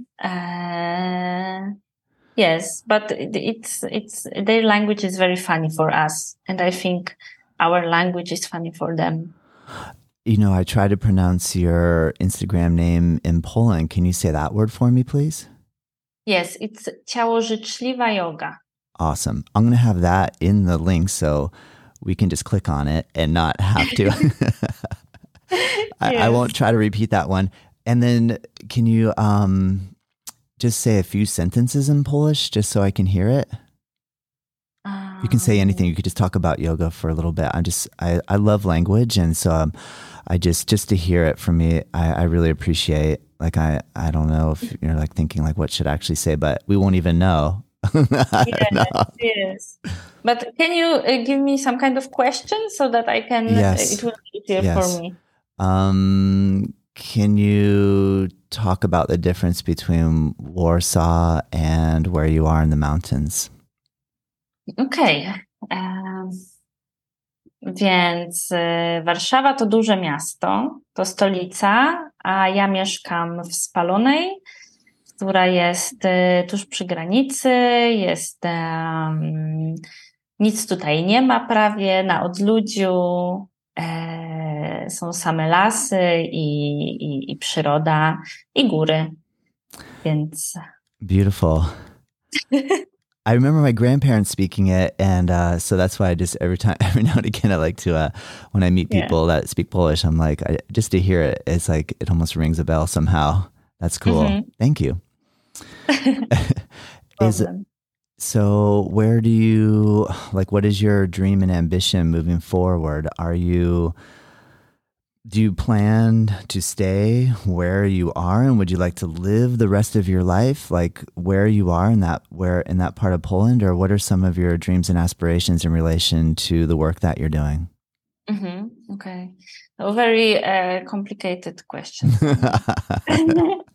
[SPEAKER 2] Uh, yes, but it, it's it's their language is very funny for us, and I think our language is funny for them.
[SPEAKER 1] You know, I try to pronounce your Instagram name in Poland. Can you say that word for me, please?
[SPEAKER 2] Yes, it's Ciałożyczliwa Yoga.
[SPEAKER 1] Awesome. I'm going to have that in the link, so we can just click on it and not have to. I, yes. I won't try to repeat that one. And then can you um, just say a few sentences in Polish just so I can hear it? Um, you can say anything. You could just talk about yoga for a little bit. I just, I, I love language. And so um, I just, just to hear it from me, I, I really appreciate, like, I, I don't know if you're like thinking like, what should I actually say, but we won't even know.
[SPEAKER 2] yes, yes. But can you uh, give me some kind of question so that I can,
[SPEAKER 1] yes.
[SPEAKER 2] uh, it will be easier
[SPEAKER 1] yes.
[SPEAKER 2] for me.
[SPEAKER 1] Um, can you talk about the difference between Warsaw and where you are in the mountains?
[SPEAKER 2] Okej. Okay. Um, więc y, Warszawa to duże miasto, to stolica, a ja mieszkam w Spalonej, która jest y, tuż przy granicy, jest um, nic tutaj nie ma prawie, na odludziu e, są same lasy i, i, i przyroda i góry, więc...
[SPEAKER 1] Beautiful. I remember my grandparents speaking it, and uh, so that's why I just every time, every now and again, I like to uh, when I meet people yeah. that speak Polish, I'm like, I, just to hear it, it's like it almost rings a bell somehow. That's cool. Mm-hmm. Thank you. Is so? Where do you like? What is your dream and ambition moving forward? Are you? Do you plan to stay where you are, and would you like to live the rest of your life like where you are in that where in that part of Poland, or what are some of your dreams and aspirations in relation to the work that you're doing?
[SPEAKER 2] Mm-hmm. Okay, a very uh, complicated question.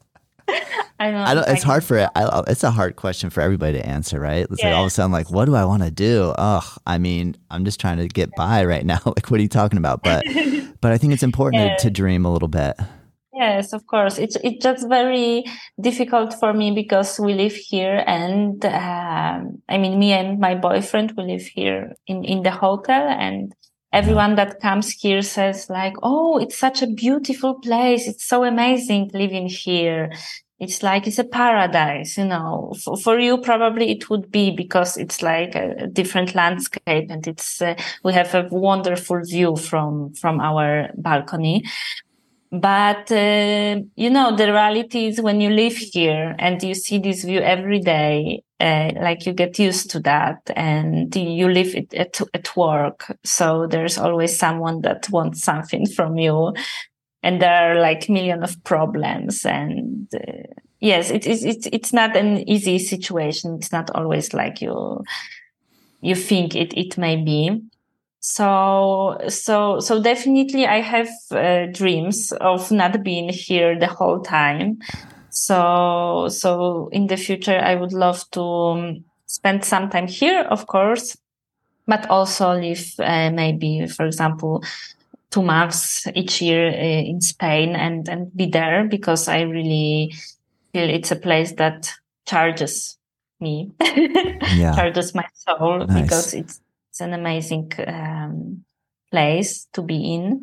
[SPEAKER 2] I don't.
[SPEAKER 1] I don't. It's
[SPEAKER 2] I
[SPEAKER 1] hard
[SPEAKER 2] can,
[SPEAKER 1] for I, it's a hard question for everybody to answer, right? It's like all of a
[SPEAKER 2] yes.
[SPEAKER 1] sudden, like, what do I want to do? Ugh, I mean, I'm just trying to get by right now. Like, what are you talking about? But, but I think it's important to, to
[SPEAKER 2] Yes.
[SPEAKER 1] dream a little bit.
[SPEAKER 2] Yes, of course. It's it's just very difficult for me because we live here, and um, I mean, me and my boyfriend we live here in in the hotel, and
[SPEAKER 1] Yeah,
[SPEAKER 2] everyone that comes here says like, "Oh, it's such a beautiful place. It's so amazing living here. It's like it's a paradise." You know, for, for you probably it would be because it's like a, a different landscape, and it's uh, we have a wonderful view from from our balcony. But, uh, you know, the reality is when you live here and you see this view every day, uh, like you get used to that and you live it at, at work. So there's always someone that wants something from you and there are like million of problems. And, uh, yes, it is, it's, it's not an easy situation. It's not always like you, you think it, it may be. So, so, so definitely I have uh, dreams of not being here the whole time. So, so in the future, I would love to um, spend some time here, of course, but also live uh, maybe, for example, two months each year uh, in Spain and, and be there because I really feel it's a place that charges me,
[SPEAKER 1] yeah,
[SPEAKER 2] charges my soul
[SPEAKER 1] nice.
[SPEAKER 2] because it's it's an amazing um, place to be in.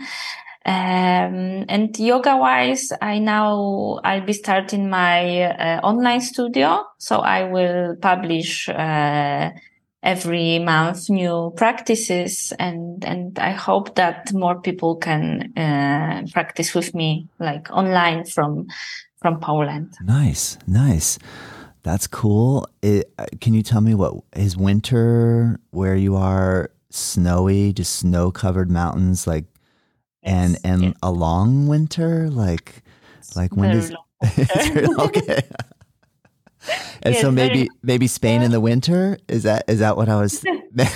[SPEAKER 2] Um, and yoga wise, I now I'll be starting my uh, online studio, so I will publish uh, every month new practices, and and I hope that more people can uh, practice with me, like online from from Poland.
[SPEAKER 1] Nice, nice. That's cool. It, uh, can you tell me what is winter where you are snowy, just snow covered mountains, like and
[SPEAKER 2] Yes,
[SPEAKER 1] and
[SPEAKER 2] yes,
[SPEAKER 1] a long winter, like like when
[SPEAKER 2] very
[SPEAKER 1] does
[SPEAKER 2] long
[SPEAKER 1] it's very-
[SPEAKER 2] winter.
[SPEAKER 1] okay. And so
[SPEAKER 2] Yes, very
[SPEAKER 1] maybe maybe Spain in
[SPEAKER 2] long.
[SPEAKER 1] the winter is that is that what I was?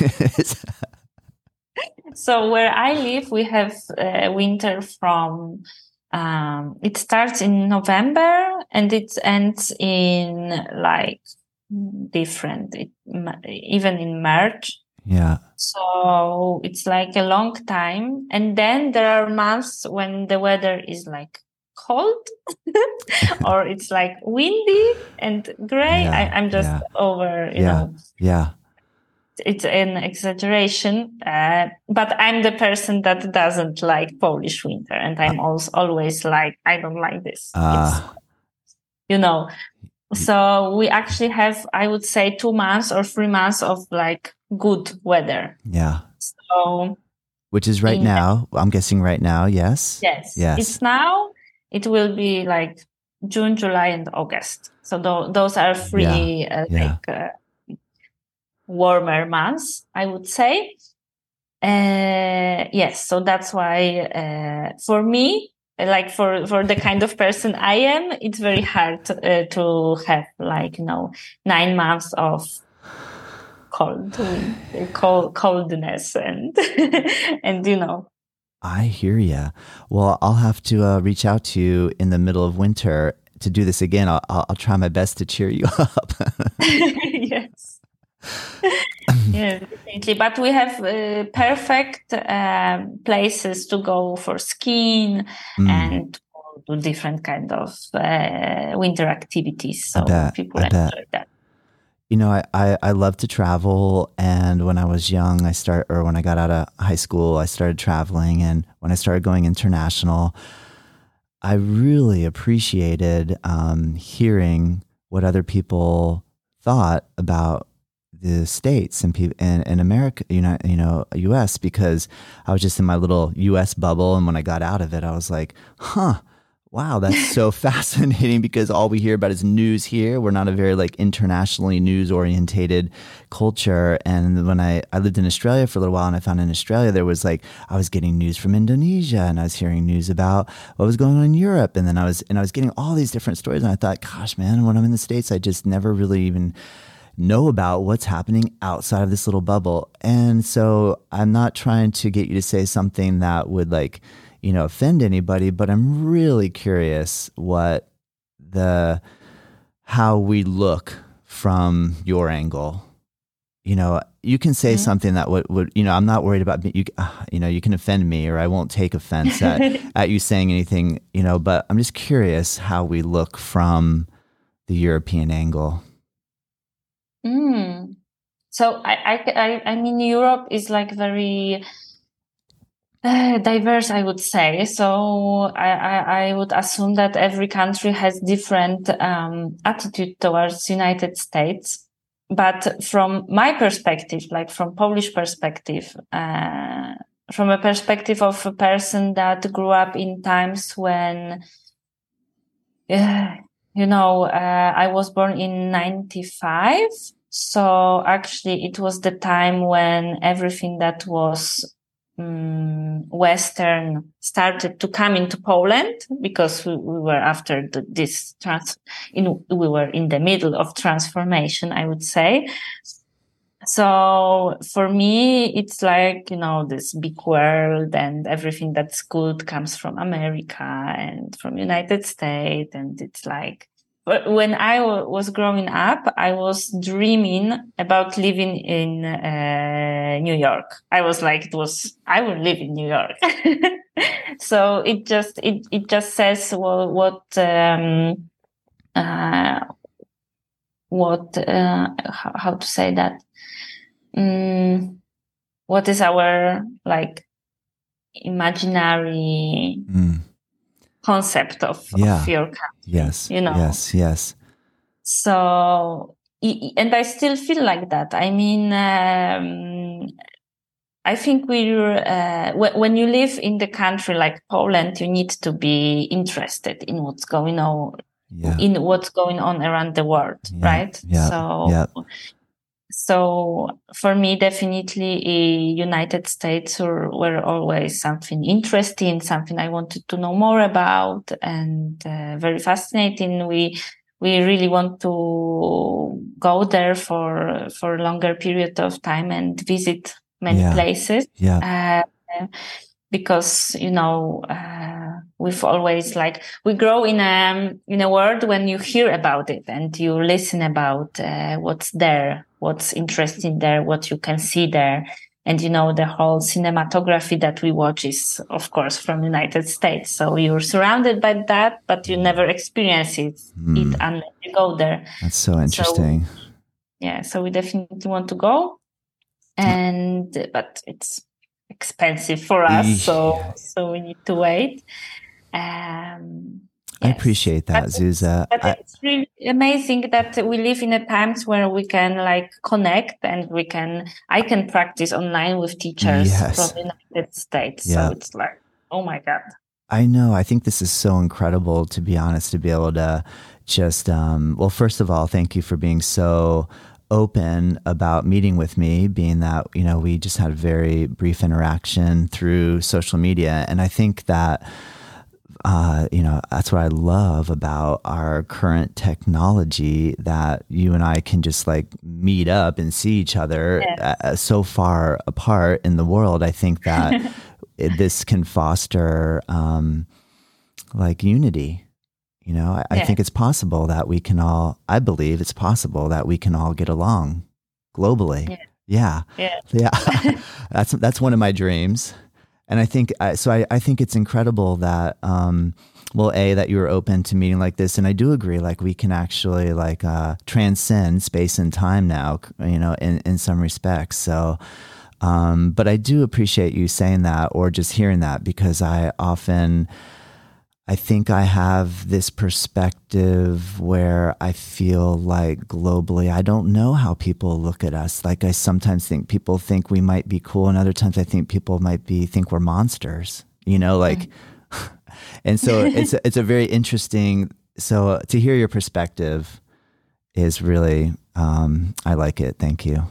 [SPEAKER 2] So where I live, we have uh, winter from um, it starts in November and it ends in like different, it, even in March.
[SPEAKER 1] Yeah,
[SPEAKER 2] So it's like a long time. And then there are months when the weather is like cold or it's like windy and gray. I,
[SPEAKER 1] yeah,
[SPEAKER 2] I'm just
[SPEAKER 1] yeah,
[SPEAKER 2] over, you
[SPEAKER 1] yeah,
[SPEAKER 2] know,
[SPEAKER 1] yeah.
[SPEAKER 2] it's an exaggeration, uh, but I'm the person that doesn't like Polish winter, and
[SPEAKER 1] Uh,
[SPEAKER 2] I'm also always like, I don't like this. It's,
[SPEAKER 1] uh,
[SPEAKER 2] you know,
[SPEAKER 1] y-
[SPEAKER 2] so we actually have, I would say, two months or three months of like good weather.
[SPEAKER 1] yeah.
[SPEAKER 2] So
[SPEAKER 1] Which is right
[SPEAKER 2] in,
[SPEAKER 1] now. I'm guessing right now. Yes,
[SPEAKER 2] yes,
[SPEAKER 1] yes,
[SPEAKER 2] it's now, it will be like June, July, and August. So th- those are
[SPEAKER 1] yeah,
[SPEAKER 2] three uh,
[SPEAKER 1] yeah.
[SPEAKER 2] like uh, warmer months, I would say. Uh, yes, so that's why uh, for me, like for for the kind of person I am, it's very hard uh, to have like you know nine months of cold wind, cold coldness, and and you know.
[SPEAKER 1] I hear ya. Well, I'll have to uh, reach out to you in the middle of winter to do this again. I'll, I'll, I'll try my best to cheer you up.
[SPEAKER 2] Yes. Yeah, definitely. But we have uh, perfect uh, places to go for skiing
[SPEAKER 1] Mm,
[SPEAKER 2] and to do different kind of uh, winter activities.
[SPEAKER 1] I
[SPEAKER 2] So
[SPEAKER 1] bet.
[SPEAKER 2] people
[SPEAKER 1] I bet.
[SPEAKER 2] enjoy that.
[SPEAKER 1] You know, I, I, I love to travel. And when I was young, I start, or when I got out of high school, I started traveling. And when I started going international, I really appreciated um, hearing what other people thought about the states and people and, and America, you know, you know, U S because I was just in my little U S bubble, and when I got out of it, I was like, "Huh, wow, that's so fascinating." Because all we hear about is news here. We're not a very like internationally news orientated culture. And when I I lived in Australia for a little while, and I found in Australia there was like I was getting news from Indonesia, and I was hearing news about what was going on in Europe, and then I was and I was getting all these different stories, and I thought, gosh, man, when I'm in the States, I just never really even know about what's happening outside of this little bubble. And so I'm not trying to get you to say something that would like, you know, offend anybody, but I'm really curious what the how we look from your angle. You know, you can say mm-hmm. something that would, would, you know, I'm not worried about you. Uh, you know, you can offend me, or I won't take offense at at you saying anything. You know, but I'm just curious how we look from the European angle.
[SPEAKER 2] Mm. So I, I, I mean, Europe is like very uh, diverse, I would say. So I, I, I would assume that every country has different um, attitude towards United States. But from my perspective, like from Polish perspective, uh, from a perspective of a person that grew up in times when, uh, you know, uh, I was born in ninety-five. So actually it was the time when everything that was um, Western started to come into Poland, because we, we were after the, this trans, in, we were in the middle of transformation, I would say. So for me, it's like, you know, this big world, and everything that's good comes from America and from United States. And it's like, when I was growing up, I was dreaming about living in uh, New York. I was like, it was, I will live in New York. So it just, it, it just says, well, what, um, uh, what, uh, how, how to say that? Um, what is our, like, imaginary mm. concept of,
[SPEAKER 1] yeah.
[SPEAKER 2] of your country?
[SPEAKER 1] Yes.
[SPEAKER 2] You know?
[SPEAKER 1] Yes. Yes.
[SPEAKER 2] So, and I still feel like that. I mean, um, I think we're, uh, when you live in the country like Poland, you need to be interested in what's going on, yeah. in what's going on around the world,
[SPEAKER 1] yeah.
[SPEAKER 2] right?
[SPEAKER 1] Yeah.
[SPEAKER 2] So,
[SPEAKER 1] yeah.
[SPEAKER 2] so for me, definitely United States were, were always something interesting, something I wanted to know more about, and uh, very fascinating. We, we really want to go there for, for a longer period of time and visit many
[SPEAKER 1] yeah.
[SPEAKER 2] places.
[SPEAKER 1] Yeah.
[SPEAKER 2] Uh, because, you know, uh, we've always like, we grow in a, in a world when you hear about it and you listen about uh, what's there, what's interesting there, what you can see there. And, you know, the whole cinematography that we watch is, of course, from the United States. So you're surrounded by that, but you never experience it, mm. it unless you go there.
[SPEAKER 1] That's so interesting.
[SPEAKER 2] So, yeah, so we definitely want to go. And, but it's expensive for us. So, so we need to wait. Um,
[SPEAKER 1] Yes. I appreciate that,
[SPEAKER 2] but
[SPEAKER 1] Zuza.
[SPEAKER 2] But
[SPEAKER 1] I,
[SPEAKER 2] it's really amazing that we live in a times where we can like connect, and we can, I can practice online with teachers
[SPEAKER 1] yes.
[SPEAKER 2] from the United States.
[SPEAKER 1] Yeah.
[SPEAKER 2] So it's like, oh my God.
[SPEAKER 1] I know. I think this is so incredible, to be honest, to be able to just, um, well, first of all, thank you for being so open about meeting with me, being that, you know, we just had a very brief interaction through social media. And I think that, Uh, you know, that's what I love about our current technology, that you and I can just like meet up and see each other
[SPEAKER 2] yeah.
[SPEAKER 1] uh, so far apart in the world. I think that it, this can foster um, like unity. You know, I, yeah. I think it's possible that we can all, I believe it's possible that we can all get along globally.
[SPEAKER 2] Yeah.
[SPEAKER 1] Yeah. Yeah. yeah. that's, that's one of my dreams. And I think, so I, I think it's incredible that, um, well, A, that you were open to meeting like this. And I do agree, like we can actually like uh, transcend space and time now, you know, in, in some respects. So, um, but I do appreciate you saying that, or just hearing that, because I often, I think I have this perspective where I feel like globally, I don't know how people look at us. Like I sometimes think people think we might be cool, and other times I think people might be think we're monsters. You know, like, mm. and so it's a, it's a very interesting. So to hear your perspective is really, um, I like it. Thank you.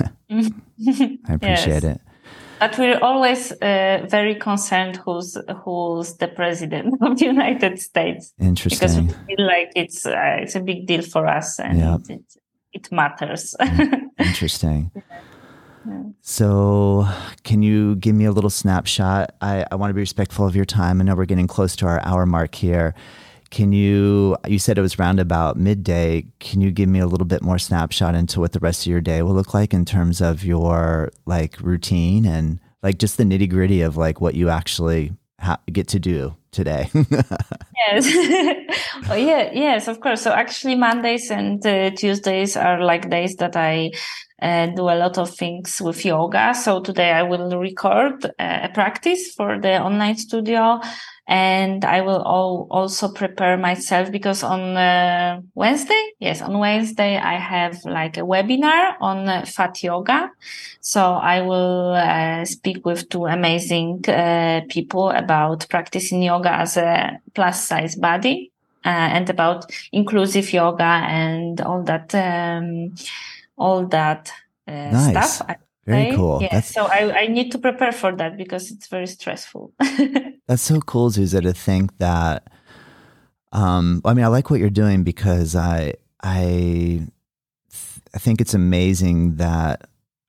[SPEAKER 1] I appreciate
[SPEAKER 2] yes.
[SPEAKER 1] it.
[SPEAKER 2] But we're always uh, very concerned who's who's the president of the United States.
[SPEAKER 1] Interesting.
[SPEAKER 2] Because we feel like it's uh, it's a big deal for us, and yep. it, it it matters.
[SPEAKER 1] Interesting. Yeah. So, can you give me a little snapshot? I, I want to be respectful of your time. I know we're getting close to our hour mark here. Can you, you said it was round about midday. Can you give me a little bit more snapshot into what the rest of your day will look like in terms of your like routine and like just the nitty gritty of like what you actually ha- get to do today?
[SPEAKER 2] Yes. Oh, yeah, yes, of course. So actually Mondays and uh, Tuesdays are like days that I uh, do a lot of things with yoga. So today I will record uh, a practice for the online studio, and I will all, also prepare myself because on uh, Wednesday, yes, on Wednesday I have like a webinar on uh, fat yoga. So I will uh, speak with two amazing uh, people about practicing yoga as a plus size body uh, and about inclusive yoga and all that, um, all that uh,
[SPEAKER 1] Nice.
[SPEAKER 2] stuff. I
[SPEAKER 1] Very
[SPEAKER 2] say.
[SPEAKER 1] cool.
[SPEAKER 2] Yeah.
[SPEAKER 1] That's
[SPEAKER 2] So I, I need to prepare for that because it's very stressful.
[SPEAKER 1] that's so cool, Zuza, to think that. Um, I mean, I like what you're doing because I I I think it's amazing that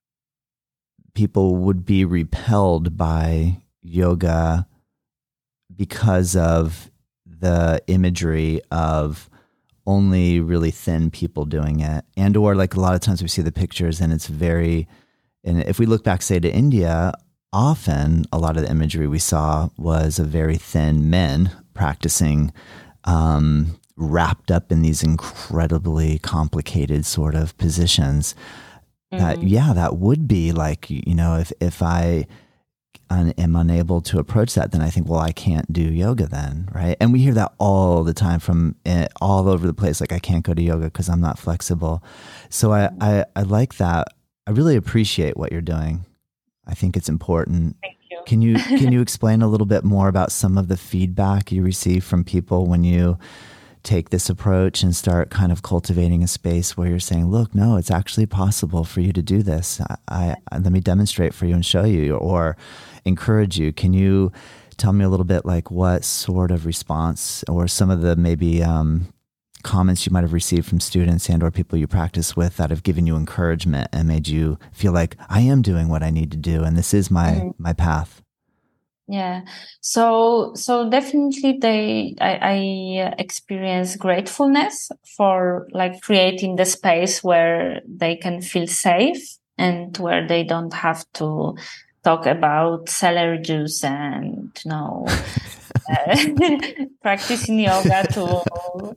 [SPEAKER 1] people would be repelled by yoga because of the imagery of only really thin people doing it. And or like a lot of times we see the pictures and it's very, and if we look back, say, to India, often a lot of the imagery we saw was of very thin men practicing, um, wrapped up in these incredibly complicated sort of positions. That, mm-hmm. yeah, that would be like, you know, if, if I un- am unable to approach that, then I think, well, I can't do yoga then, right? And we hear that all the time from uh, all over the place, like I can't go to yoga because I'm not flexible. So I, I, I like that. I really appreciate what you're doing. I think it's important.
[SPEAKER 2] Thank you.
[SPEAKER 1] Can you, can you explain a little bit more about some of the feedback you receive from people when you take this approach and start kind of cultivating a space where you're saying, look, no, it's actually possible for you to do this. I, I let me demonstrate for you and show you or encourage you. Can you tell me a little bit like what sort of response or some of the maybe um, comments you might have received from students and or people you practice with that have given you encouragement and made you feel like I am doing what I need to do and this is my, mm-hmm. my path?
[SPEAKER 2] Yeah. So, so definitely they, I, I experience gratefulness for like creating the space where they can feel safe and where they don't have to talk about celery juice and, you know, uh, practicing yoga to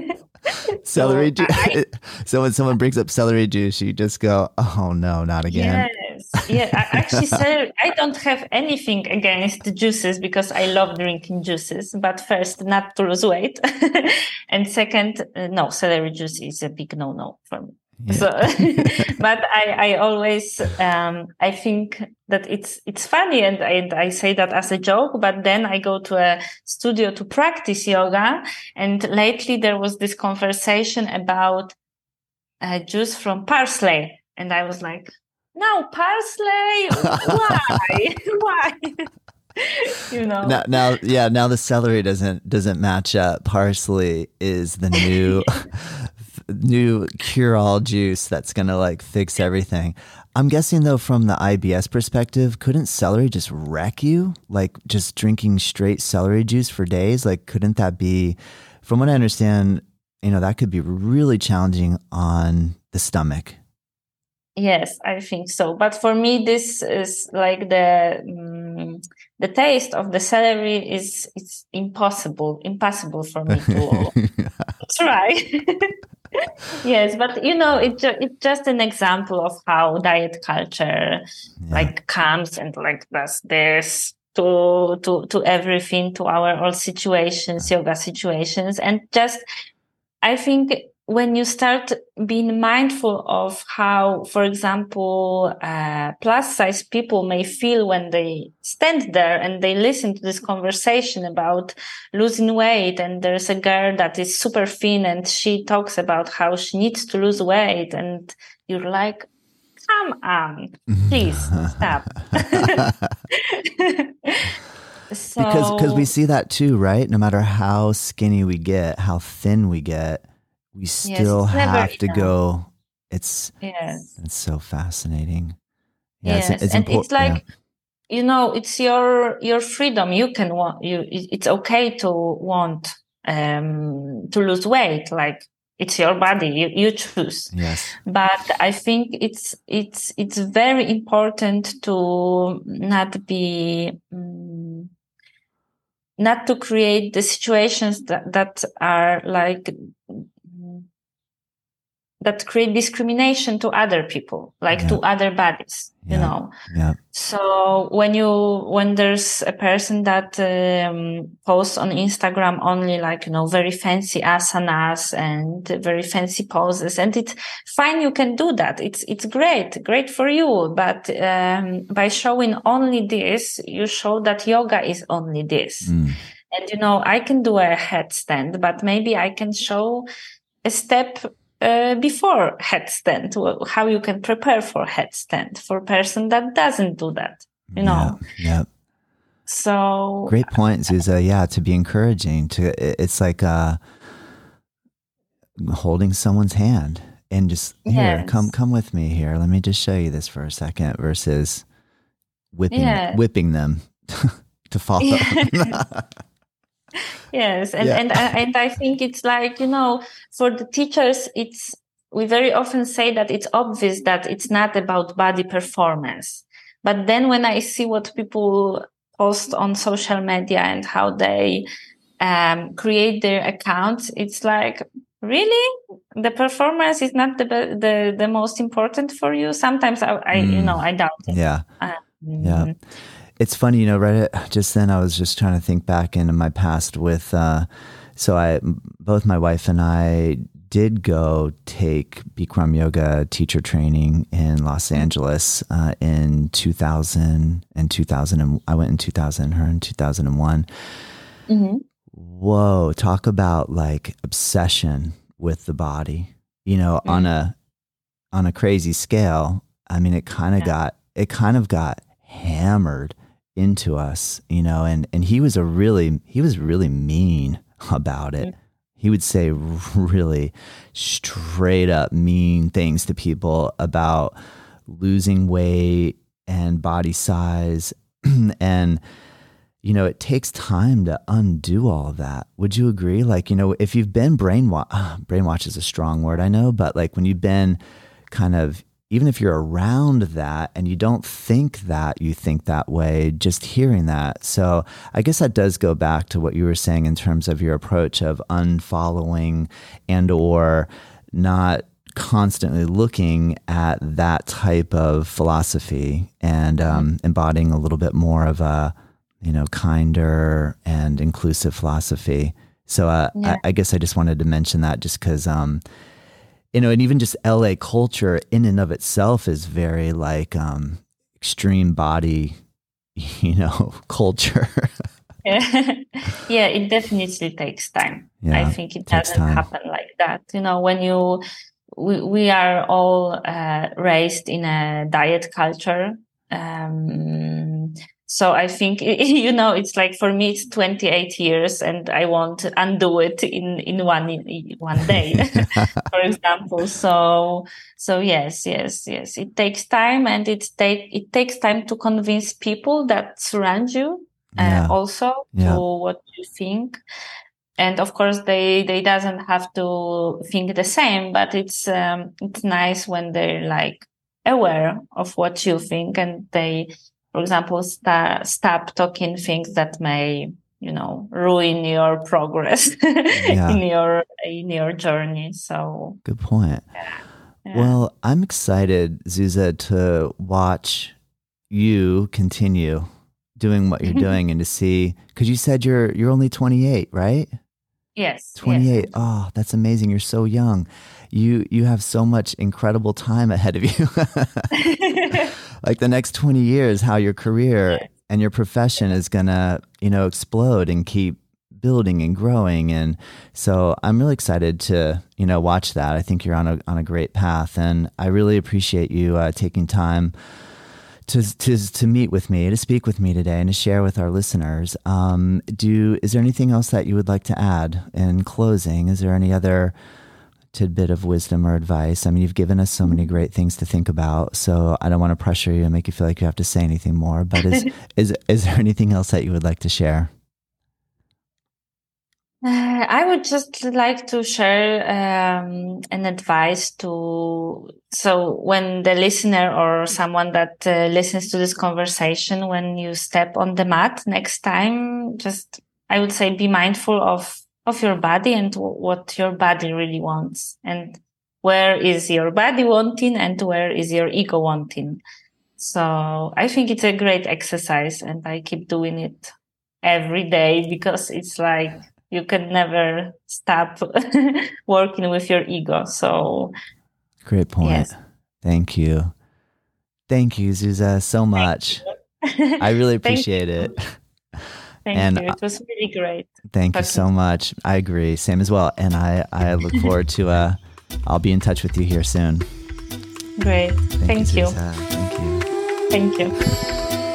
[SPEAKER 1] celery juice. So when someone brings up celery juice, you just go, "Oh no, not again."
[SPEAKER 2] Yes, yeah. I, actually, celery, I don't have anything against the juices because I love drinking juices. But first, not to lose weight, and second, uh, no, celery juice is a big no-no for me. Yeah. So, but I, I always, um, I think that it's, it's funny and I, I say that as a joke, but then I go to a studio to practice yoga. And lately there was this conversation about uh, juice from parsley. And I was like, no, parsley? Why? Why? You know,
[SPEAKER 1] now, now, yeah, now the celery doesn't, doesn't match up. Parsley is the new new cure-all juice that's going to like fix everything. I'm guessing though, from the I B S perspective, couldn't celery just wreck you? Like just drinking straight celery juice for days? Like, couldn't that be, from what I understand, you know, that could be really challenging on the stomach.
[SPEAKER 2] Yes, I think so. But for me, this is like the um, the taste of the celery is it's impossible, impossible for me to try. Yes, but you know, it ju- it's just an example of how diet culture yeah. like comes and like does this to to to everything, to our all situations, yoga situations, and just I think when you start being mindful of how, for example, uh, plus size people may feel when they stand there and they listen to this conversation about losing weight, and there's a girl that is super thin and she talks about how she needs to lose weight, and you're like, come on, please stop. So,
[SPEAKER 1] because because we see that too, right? No matter how skinny we get, how thin we get, we still
[SPEAKER 2] yes,
[SPEAKER 1] have to
[SPEAKER 2] enough.
[SPEAKER 1] go. It's
[SPEAKER 2] yes,
[SPEAKER 1] it's so fascinating. Yeah,
[SPEAKER 2] yes,
[SPEAKER 1] it's, it's
[SPEAKER 2] and
[SPEAKER 1] impor-
[SPEAKER 2] it's like
[SPEAKER 1] yeah.
[SPEAKER 2] you know, it's your your freedom. You can want you. It's okay to want um, to lose weight. Like, it's your body, you, you choose.
[SPEAKER 1] Yes.
[SPEAKER 2] But I think it's it's it's very important to not be um, not to create the situations that, that are like that create discrimination to other people, like yeah. to other bodies, yeah. you know.
[SPEAKER 1] Yeah.
[SPEAKER 2] So when you when there's a person that um, posts on Instagram only like, you know, very fancy asanas and very fancy poses, and it's fine, you can do that. It's it's great, great for you. But um, by showing only this, you show that yoga is only this. Mm. And you know, I can do a headstand, but maybe I can show a step Uh, before headstand, how you can prepare for headstand for a person that doesn't do that, you know.
[SPEAKER 1] Yeah, yeah.
[SPEAKER 2] So
[SPEAKER 1] great point, Zuza. Yeah, to be encouraging. To it's like uh, holding someoe's hand and just here, yes. come come with me here. Let me just show you this for a second. Versus whipping yes. whipping them to follow. Yeah.
[SPEAKER 2] Yes, and, yeah. and and I think it's like, you know, for the teachers, it's we very often say that it's obvious that it's not about body performance. But then when I see what people post on social media and how they um, create their accounts, it's like, really, the performance is not the the the most important for you. Sometimes I, I mm. you know, I doubt it.
[SPEAKER 1] Yeah,
[SPEAKER 2] um,
[SPEAKER 1] yeah. It's funny, you know, right just then I was just trying to think back into my past with, uh, so I, both my wife and I did go take Bikram yoga teacher training in Los Angeles uh, in two thousand and two thousand. And I went in two thousand, her in two thousand one. Mm-hmm. Whoa, talk about like obsession with the body, you know, mm-hmm. on a, on a crazy scale. I mean, it kind of yeah. got, it kind of got hammered into us, you know, and, and he was a really, he was really mean about it. He would say really straight up mean things to people about losing weight and body size. And, you know, it takes time to undo all of that. Would you agree? Like, you know, if you've been brainwashed, uh, brainwash is a strong word, I know, but like when you've been kind of, even if you're around that and you don't think that you think that way, just hearing that. So I guess that does go back to what you were saying in terms of your approach of unfollowing and or not constantly looking at that type of philosophy and um, embodying a little bit more of a, you know, kinder and inclusive philosophy. So uh, yeah. I, I guess I just wanted to mention that just because, um, you know, and even just L A culture in and of itself is very like um, extreme body, you know, culture.
[SPEAKER 2] Yeah, it definitely takes time.
[SPEAKER 1] Yeah,
[SPEAKER 2] I think it doesn't time. happen like that. You know, when you, we, we are all uh, raised in a diet culture. Um, So I think, you know, it's like for me, it's twenty-eight years and I won't undo it in, in one, in one day, for example. So, so yes, yes, yes. It takes time and it take, it takes time to convince people that surround you uh, yeah. also yeah. to what you think. And of course they, they doesn't have to think the same, but it's, um, it's nice when they're like aware of what you think and they, for example, st- stop talking things that may, you know, ruin your progress yeah. in your in your journey. So
[SPEAKER 1] good point. Yeah. Yeah. Well, I'm excited, Zuza, to watch you continue doing what you're doing and to see, because you said you're you're only twenty-eight, right?
[SPEAKER 2] Yes.
[SPEAKER 1] twenty-eight.
[SPEAKER 2] Yes.
[SPEAKER 1] Oh, that's amazing. You're so young. You you have so much incredible time ahead of you. Like the next twenty years, how your career yes. and your profession is going to, you know, explode and keep building and growing. And so I'm really excited to, you know, watch that. I think you're on a on a great path. And I really appreciate you uh, taking time to to to meet with me, to speak with me today, and to share with our listeners. Um, do is there anything else that you would like to add in closing? Is there any other tidbit of wisdom or advice? I mean, you've given us so many great things to think about, so I don't want to pressure you and make you feel like you have to say anything more. But is is is there anything else that you would like to share?
[SPEAKER 2] Uh, I would just like to share um, an advice to, so when the listener or someone that uh, listens to this conversation, when you step on the mat next time, just, I would say, be mindful of, of your body and w- what your body really wants, and where is your body wanting and where is your ego wanting. So I think it's a great exercise, and I keep doing it every day because it's like, you can never stop working with your ego. So
[SPEAKER 1] Great point.
[SPEAKER 2] yes.
[SPEAKER 1] Thank you. Thank you, Zuza, so much. I really appreciate it.
[SPEAKER 2] Thank
[SPEAKER 1] and
[SPEAKER 2] you. It was really great.
[SPEAKER 1] Thank you so much. I agree. Same as well. And I, I look forward to, uh, I'll be in touch with you here soon.
[SPEAKER 2] Great.
[SPEAKER 1] Thank,
[SPEAKER 2] Thank
[SPEAKER 1] you.
[SPEAKER 2] you.
[SPEAKER 1] Zuza. Thank you.
[SPEAKER 2] Thank you.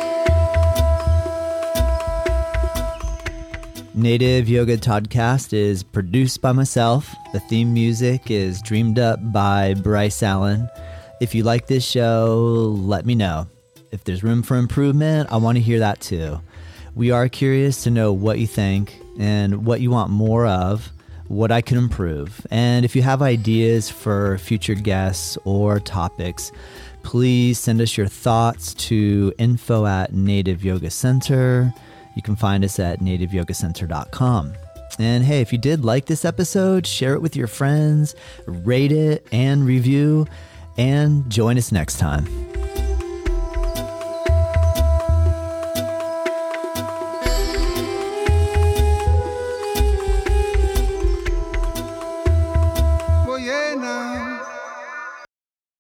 [SPEAKER 1] Native Yoga Toddcast is produced by myself. The theme music is dreamed up by Bryce Allen. If you like this show, let me know. If there's room for improvement, I want to hear that too. We are curious to know what you think and what you want more of, what I can improve. And if you have ideas for future guests or topics, please send us your thoughts to info at Native Yoga Center. You can find us at native yoga center dot com. And hey, if you did like this episode, share it with your friends, rate it and review, and join us next time.